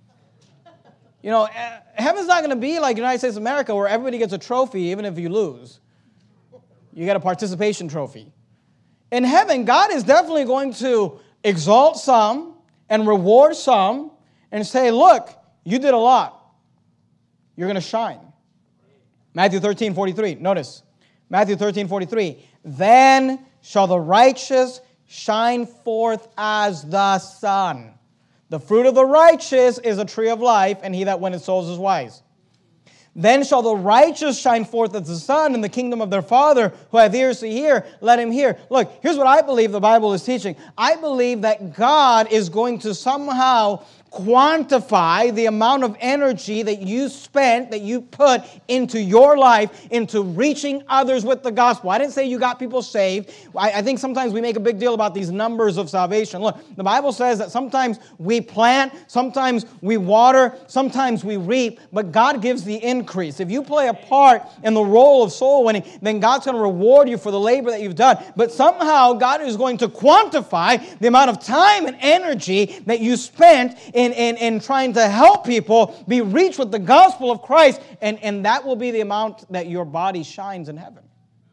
You know, heaven's not going to be like the United States of America where everybody gets a trophy even if you lose. You get a participation trophy. In heaven, God is definitely going to exalt some and reward some and say, look, you did a lot. You're going to shine. Matthew thirteen forty-three. Notice. Matthew thirteen forty-three. Then shall the righteous shine forth as the sun. The fruit of the righteous is a tree of life, and he that winneth souls is wise. Then shall the righteous shine forth as the sun in the kingdom of their Father, who hath ears to hear, let him hear. Look, here's what I believe the Bible is teaching. I believe that God is going to somehow quantify the amount of energy that you spent, that you put into your life, into reaching others with the gospel. I didn't say you got people saved. I, I think sometimes we make a big deal about these numbers of salvation. Look, the Bible says that sometimes we plant, sometimes we water, sometimes we reap, but God gives the increase. If you play a part in the role of soul winning, then God's going to reward you for the labor that you've done. But somehow God is going to quantify the amount of time and energy that you spent In, in, in trying to help people be reached with the gospel of Christ, and, and that will be the amount that your body shines in heaven.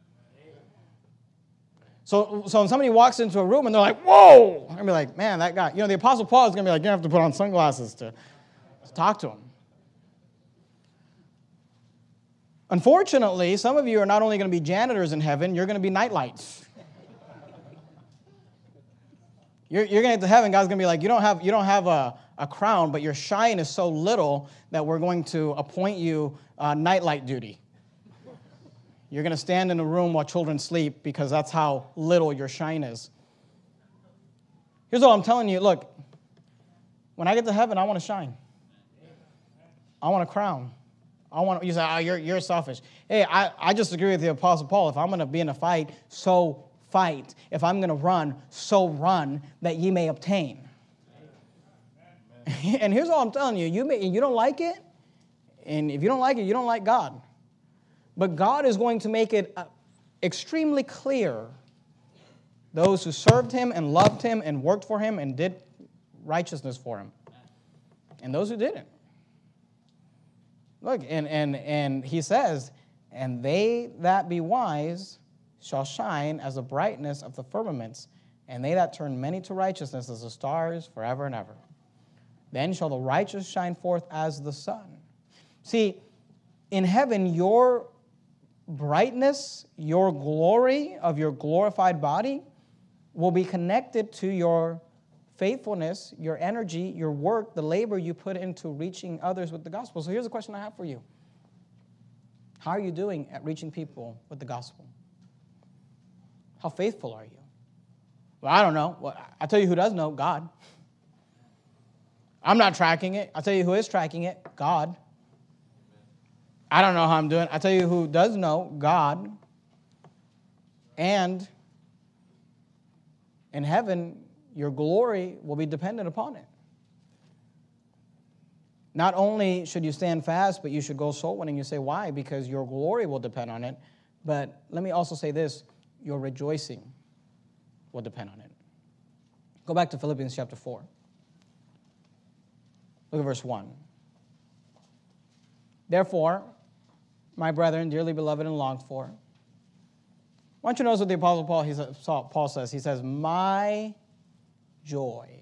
So, so when somebody walks into a room and they're like, whoa, I'm going to be like, man, that guy, you know, the Apostle Paul is going to be like, you have to put on sunglasses to, to talk to him. Unfortunately, some of you are not only going to be janitors in heaven, you're going to be nightlights. You're, you're going to get to heaven, God's going to be like, you don't have, you don't have a, a crown, but your shine is so little that we're going to appoint you uh, nightlight duty. You're going to stand in a room while children sleep because that's how little your shine is. Here's what I'm telling you. Look, when I get to heaven, I want to shine. I want a crown. I want. You say, oh, you're, you're selfish. Hey, I, I just agree with the Apostle Paul. If I'm going to be in a fight, so fight. If I'm going to run, so run that ye may obtain. And here's all I'm telling you. You may, you don't like it, and if you don't like it, you don't like God. But God is going to make it extremely clear those who served Him and loved Him and worked for Him and did righteousness for Him, and those who didn't. Look, and, and, and He says, and they that be wise shall shine as the brightness of the firmaments, and they that turn many to righteousness as the stars forever and ever. Then shall the righteous shine forth as the sun. See, in heaven, your brightness, your glory of your glorified body will be connected to your faithfulness, your energy, your work, the labor you put into reaching others with the gospel. So here's a question I have for you. How are you doing at reaching people with the gospel? How faithful are you? Well, I don't know. Well, I'll tell you who does know, God. I'm not tracking it. I'll tell you who is tracking it, God. I don't know how I'm doing. I'll tell you who does know, God. And in heaven, your glory will be dependent upon it. Not only should you stand fast, but you should go soul winning. You say, why? Because your glory will depend on it. But let me also say this, your rejoicing will depend on it. Go back to Philippians chapter four. Look at verse one. Therefore, my brethren, dearly beloved and longed for. I want you to notice what the Apostle Paul, he says, Paul says. He says, my joy,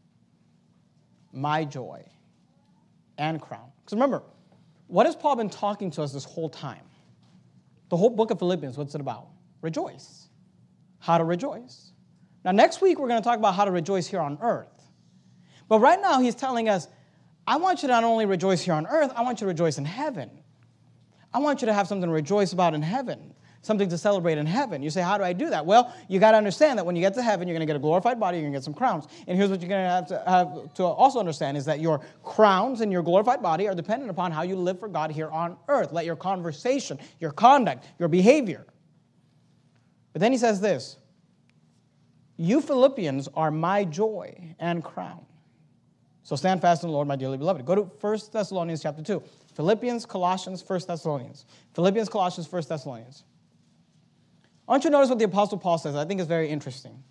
my joy and crown. Because remember, what has Paul been talking to us this whole time? The whole book of Philippians, what's it about? Rejoice. How to rejoice. Now, next week, we're going to talk about how to rejoice here on earth. But right now, he's telling us, I want you to not only rejoice here on earth, I want you to rejoice in heaven. I want you to have something to rejoice about in heaven, something to celebrate in heaven. You say, how do I do that? Well, you got to understand that when you get to heaven, you're going to get a glorified body, you're going to get some crowns. And here's what you're going to have to have to also understand is that your crowns and your glorified body are dependent upon how you live for God here on earth. Let your conversation, your conduct, your behavior. But then he says this, you Philippians are my joy and crown. So stand fast in the Lord, my dearly beloved. Go to First Thessalonians chapter two. Philippians, Colossians, First Thessalonians. Philippians, Colossians, First Thessalonians. I want you to notice what the Apostle Paul says. I think it's very interesting.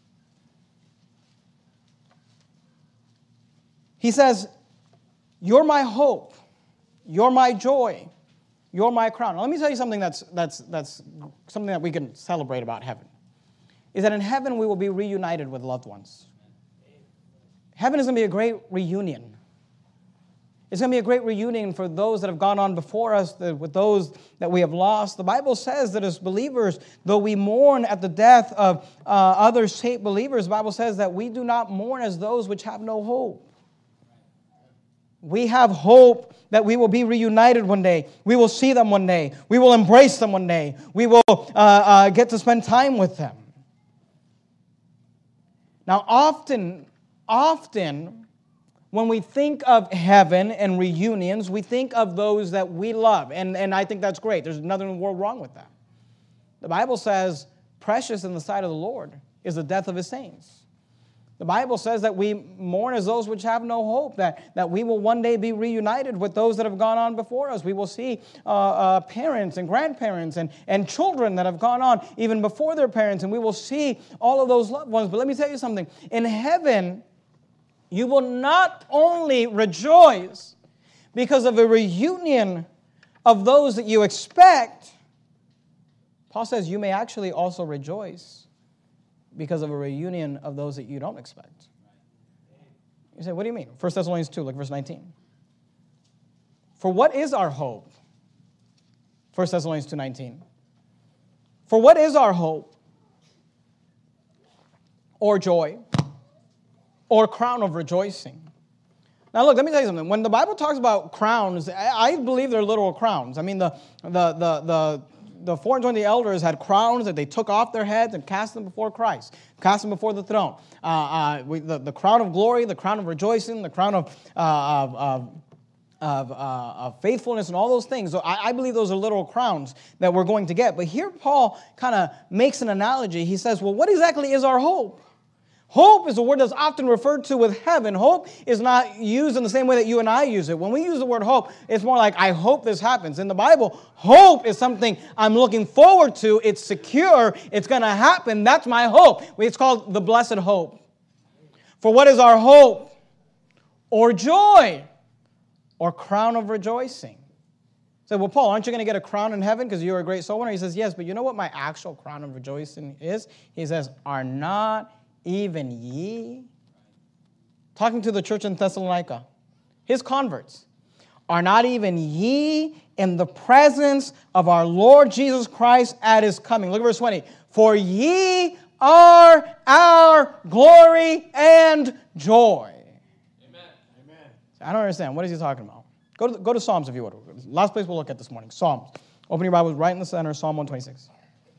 He says, you're my hope. You're my joy. You're my crown. Now, let me tell you something that's, that's, that's something that we can celebrate about heaven. Is that in heaven we will be reunited with loved ones. Heaven is going to be a great reunion. It's going to be a great reunion for those that have gone on before us, with those that we have lost. The Bible says that as believers, though we mourn at the death of uh, other saved believers, the Bible says that we do not mourn as those which have no hope. We have hope that we will be reunited one day. We will see them one day. We will embrace them one day. We will uh, uh, get to spend time with them. Now, often, often, when we think of heaven and reunions, we think of those that we love. And, and I think that's great. There's nothing in the world wrong with that. The Bible says, precious in the sight of the Lord is the death of his saints. The Bible says that we mourn as those which have no hope, that, that we will one day be reunited with those that have gone on before us. We will see uh, uh, parents and grandparents and, and children that have gone on even before their parents, and we will see all of those loved ones. But let me tell you something. In heaven, you will not only rejoice because of a reunion of those that you expect. Paul says you may actually also rejoice because of a reunion of those that you don't expect. You say, what do you mean? First Thessalonians two, look verse nineteen. For what is our hope? First Thessalonians two nineteen. For what is our hope? Or joy? Or crown of rejoicing? Now look, let me tell you something. When the Bible talks about crowns, I believe they're literal crowns. I mean, the the the the The four and twenty elders had crowns that they took off their heads and cast them before Christ, cast them before the throne. Uh, uh, we, the, the crown of glory, the crown of rejoicing, the crown of, uh, of, of, of, uh, of faithfulness, and all those things. So I, I believe those are literal crowns that we're going to get. But here Paul kind of makes an analogy. He says, well, what exactly is our hope? Hope is a word that's often referred to with heaven. Hope is not used in the same way that you and I use it. When we use the word hope, it's more like, I hope this happens. In the Bible, hope is something I'm looking forward to. It's secure. It's going to happen. That's my hope. It's called the blessed hope. For what is our hope? Or joy? Or crown of rejoicing? So, well, Paul, aren't you going to get a crown in heaven because you're a great soul winner? He says, yes, but you know what my actual crown of rejoicing is? He says, are not even ye, talking to the church in Thessalonica, his converts, are not even ye in the presence of our Lord Jesus Christ at his coming. Look at verse twenty. For ye are our glory and joy. Amen. Amen. I don't understand. What is he talking about? Go to, go to Psalms if you would. Last place we'll look at this morning. Psalms. Open your Bibles right in the center, Psalm one twenty-six.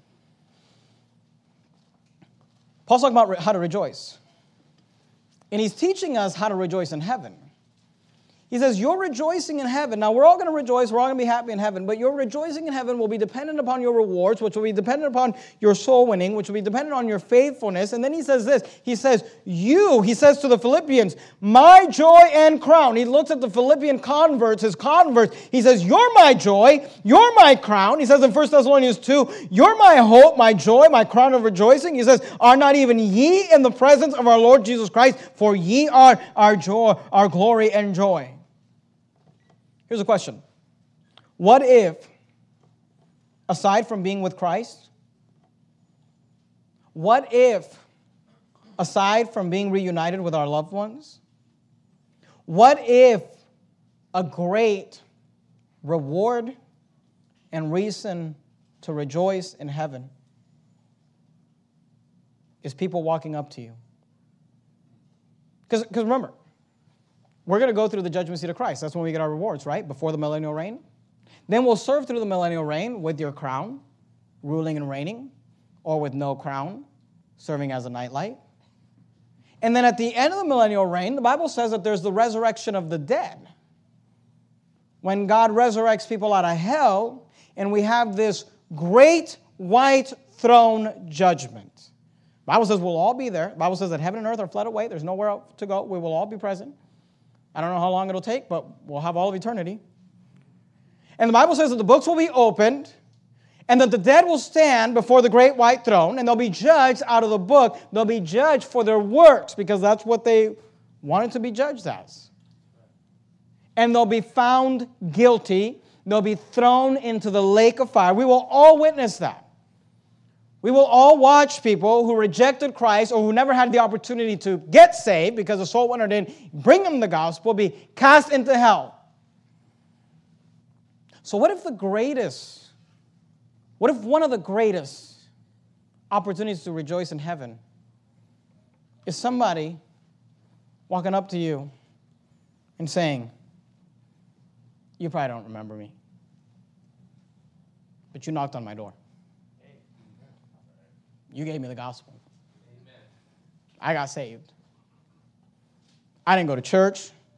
Paul's talking about how to rejoice. And he's teaching us how to rejoice in heaven. He says, you're rejoicing in heaven. Now, we're all going to rejoice. We're all going to be happy in heaven. But your rejoicing in heaven will be dependent upon your rewards, which will be dependent upon your soul winning, which will be dependent on your faithfulness. And then he says this. He says, you, he says to the Philippians, my joy and crown. He looks at the Philippian converts, his converts. He says, you're my joy. You're my crown. He says in First Thessalonians two, you're my hope, my joy, my crown of rejoicing. He says, are not even ye in the presence of our Lord Jesus Christ? For ye are our joy, our glory and joy. Here's a question. What if, aside from being with Christ, what if, aside from being reunited with our loved ones, what if a great reward and reason to rejoice in heaven is people walking up to you? Because remember, we're going to go through the judgment seat of Christ. That's when we get our rewards, right? Before the millennial reign. Then we'll serve through the millennial reign with your crown, ruling and reigning, or with no crown, serving as a nightlight. And then at the end of the millennial reign, the Bible says that there's the resurrection of the dead. When God resurrects people out of hell, and we have this great white throne judgment. The Bible says we'll all be there. The Bible says that heaven and earth are fled away. There's nowhere else to go. We will all be present. I don't know how long it'll take, but we'll have all of eternity. And the Bible says that the books will be opened, and that the dead will stand before the great white throne, and they'll be judged out of the book. They'll be judged for their works, because that's what they wanted to be judged as. And they'll be found guilty. They'll be thrown into the lake of fire. We will all witness that. We will all watch people who rejected Christ or who never had the opportunity to get saved because the soul winner didn't bring them the gospel be cast into hell. So what if the greatest, what if one of the greatest opportunities to rejoice in heaven is somebody walking up to you and saying, you probably don't remember me, but you knocked on my door. You gave me the gospel. Amen. I got saved. I didn't go to church.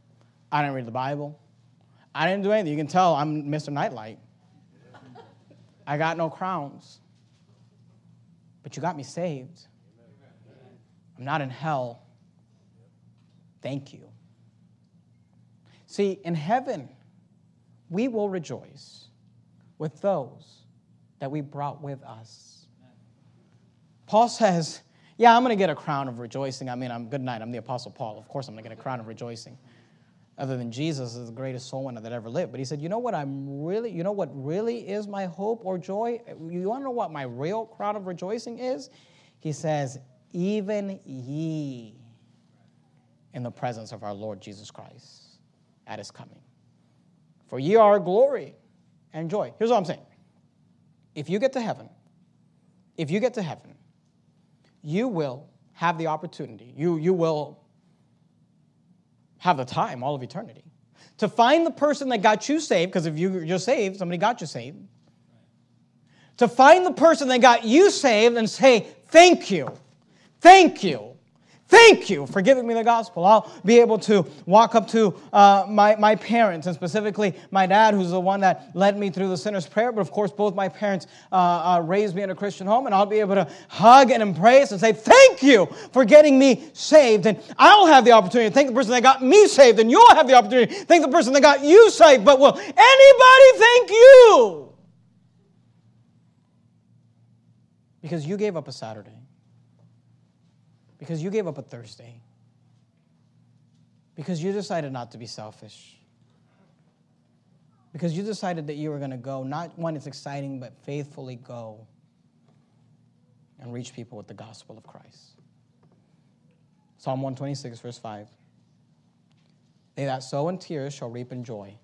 I didn't read the Bible. I didn't do anything. You can tell I'm Mister Nightlight. I got no crowns. But you got me saved. I'm not in hell. Thank you. See, in heaven, we will rejoice with those that we brought with us. Paul says, yeah, I'm going to get a crown of rejoicing. I mean, I'm good night. I'm the Apostle Paul. Of course I'm going to get a crown of rejoicing. Other than Jesus is the greatest soul winner that ever lived. But he said, you know what I'm really, you know what really is my hope or joy? You want to know what my real crown of rejoicing is? He says, even ye in the presence of our Lord Jesus Christ at his coming. For ye are glory and joy. Here's what I'm saying. If you get to heaven, if you get to heaven, you will have the opportunity, you, you will have the time, all of eternity, to find the person that got you saved, because if you, you're saved, somebody got you saved, to find the person that got you saved and say, thank you, thank you, thank you for giving me the gospel. I'll be able to walk up to uh, my, my parents, and specifically my dad, who's the one that led me through the sinner's prayer. But of course, both my parents uh, uh, raised me in a Christian home, and I'll be able to hug and embrace and say, thank you for getting me saved. And I'll have the opportunity to thank the person that got me saved, and you'll have the opportunity to thank the person that got you saved. But will anybody thank you? Because you gave up a Saturday. Because you gave up a Thursday. Because you decided not to be selfish. Because you decided that you were going to go, not when it's exciting, but faithfully go and reach people with the gospel of Christ. Psalm one twenty-six, verse five. They that sow in tears shall reap in joy.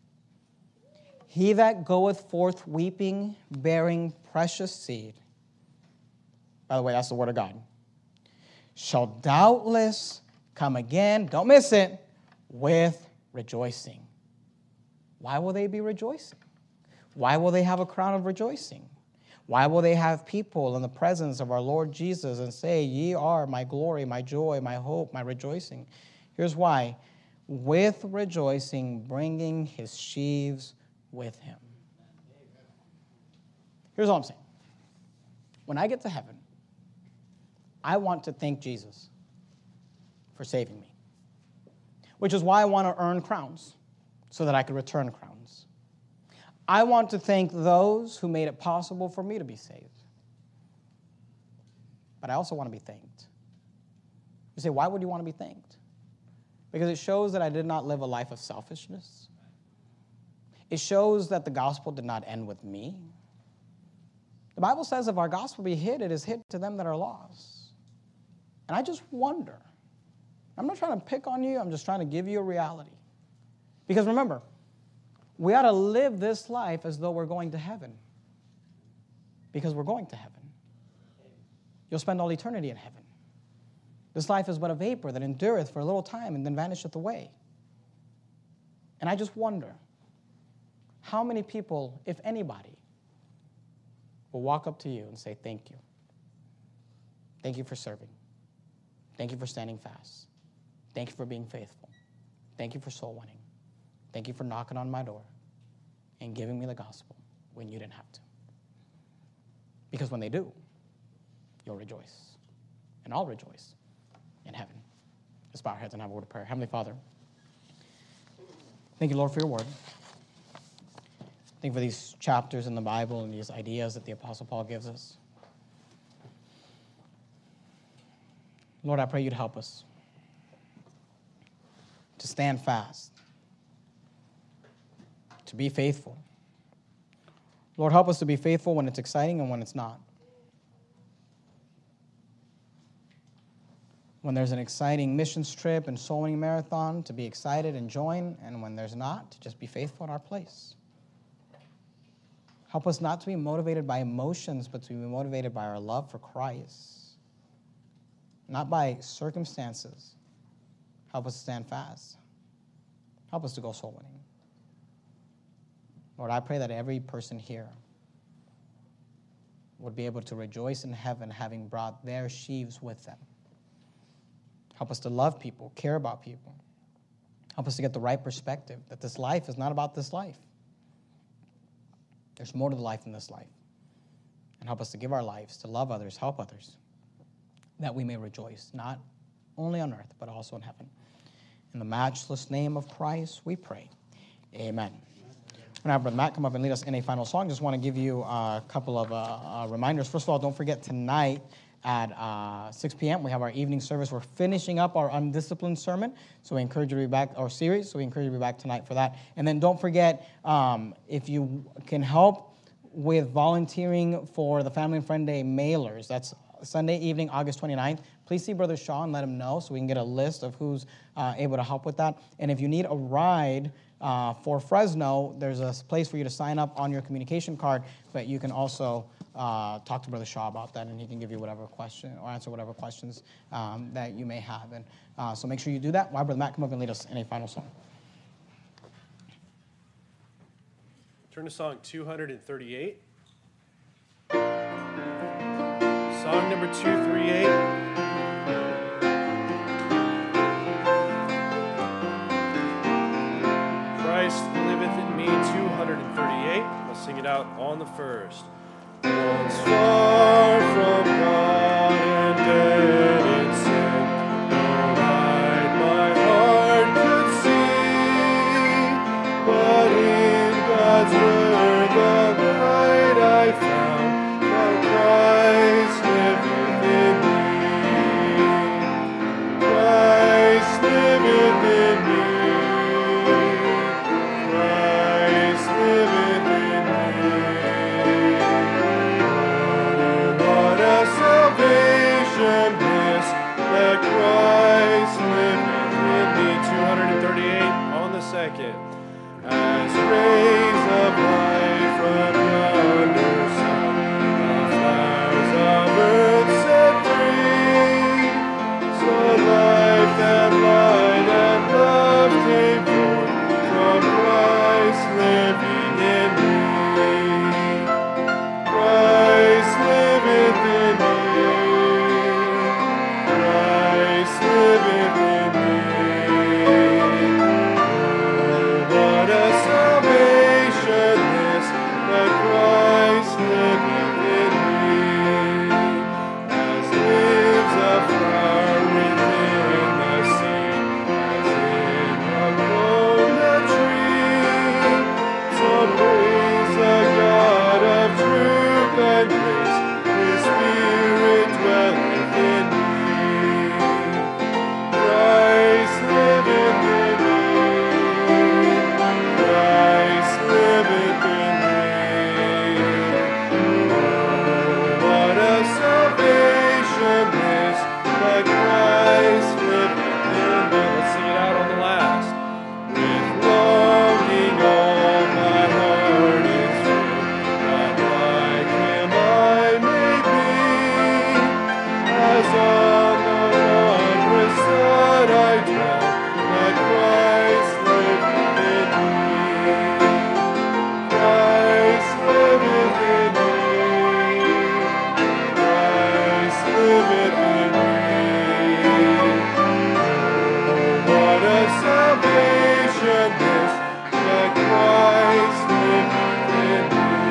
He that goeth forth weeping, bearing precious seed. By the way, that's the word of God. Shall doubtless come again, don't miss it, with rejoicing. Why will they be rejoicing? Why will they have a crown of rejoicing? Why will they have people in the presence of our Lord Jesus and say, ye are my glory, my joy, my hope, my rejoicing? Here's why. With rejoicing, bringing his sheaves with him. Here's all I'm saying. When I get to heaven, I want to thank Jesus for saving me, which is why I want to earn crowns so that I can return crowns. I want to thank those who made it possible for me to be saved, but I also want to be thanked. You say, why would you want to be thanked? Because it shows that I did not live a life of selfishness. It shows that the gospel did not end with me. The Bible says if our gospel be hid, it is hid to them that are lost. And I just wonder, I'm not trying to pick on you, I'm just trying to give you a reality. Because remember, we ought to live this life as though we're going to heaven. Because we're going to heaven. You'll spend all eternity in heaven. This life is but a vapor that endureth for a little time and then vanisheth away. And I just wonder, how many people, if anybody, will walk up to you and say, thank you. Thank you for serving. Thank you for standing fast. Thank you for being faithful. Thank you for soul winning. Thank you for knocking on my door and giving me the gospel when you didn't have to. Because when they do, you'll rejoice. And I'll rejoice in heaven. Let's bow our heads and have a word of prayer. Heavenly Father, thank you, Lord, for your word. Thank you for these chapters in the Bible and these ideas that the Apostle Paul gives us. Lord, I pray you'd help us to stand fast, to be faithful. Lord, help us to be faithful when it's exciting and when it's not. When there's an exciting missions trip and soul winning marathon, to be excited and join, and when there's not, to just be faithful in our place. Help us not to be motivated by emotions, but to be motivated by our love for Christ. Not by circumstances. Help us to stand fast. Help us to go soul winning. Lord, I pray that every person here would be able to rejoice in heaven having brought their sheaves with them. Help us to love people, care about people, Help us to get the right perspective, that this life is not about this life. There's more to the life than this life. And help us to give our lives, to love others, help others, that we may rejoice, not only on earth, but also in heaven. In the matchless name of Christ, we pray. Amen. Now, Brother Matt, come up and lead us in a final song. Just want to give you a couple of uh, uh, reminders. First of all, don't forget tonight at uh, six p.m. we have our evening service. We're finishing up our undisciplined sermon, so we encourage you to be back, our series, so we encourage you to be back tonight for that. And then don't forget, um, if you can help with volunteering for the Family and Friend Day mailers, that's Sunday evening, August twenty-ninth. Please see Brother Shaw and let him know so we can get a list of who's uh, able to help with that. And if you need a ride uh, for Fresno, there's a place for you to sign up on your communication card, but you can also uh, talk to Brother Shaw about that, and he can give you whatever question or answer whatever questions um, that you may have. And uh, so make sure you do that. Why, Brother Matt, come up and lead us in a final song. Turn to song two thirty-eight. Song number two thirty-eight. Christ liveth in me, two thirty-eight. Let's sing it out on the first. Once far from God and dead in sin, no light my heart could see, but in God's word the light I found, that Christ liveth in me. Christ liveth in me. Christ liveth in me. Oh, what a salvation this, that Christ liveth in me. two thirty-eight on the second. As rays of light from yonder sun, the flowers of earth set free, so life and light and love came forth from Christ living in me. Christ liveth in me. Christ liveth in me. What a salvation this, that Christ liveth in me. As lives a flower within the seed, as in a coconut tree, so praise the God of truth and grace, His Spirit dwelleth in me. Christ liveth in me. Christ liveth in me. Oh, what a salvation this, that Christ liveth in me. Let's sing it out on the last. With longing all my heart is filled, that like Him I may be, as on the wondrous side I dwell, that Christ liveth in me. Christ liveth in me. Christ liveth in me. Oh, what a salvation this, that Christ liveth in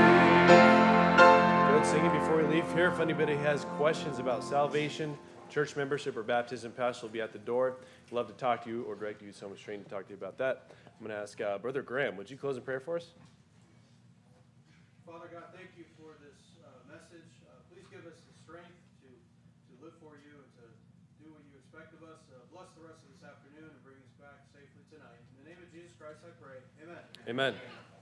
me. Good singing before we leave here. If anybody has questions about salvation, church membership, or baptism, pastor will be at the door. I'd love to talk to you or direct you to someone trained to talk to you about that. I'm going to ask uh, Brother Graham, would you close in prayer for us? Father God, thank you for this uh, message. Uh, please give us the strength to, to live for you and to do what you expect of us. Uh, bless the rest of this afternoon and bring us back safely tonight. In the name of Jesus Christ I pray. Amen. Amen.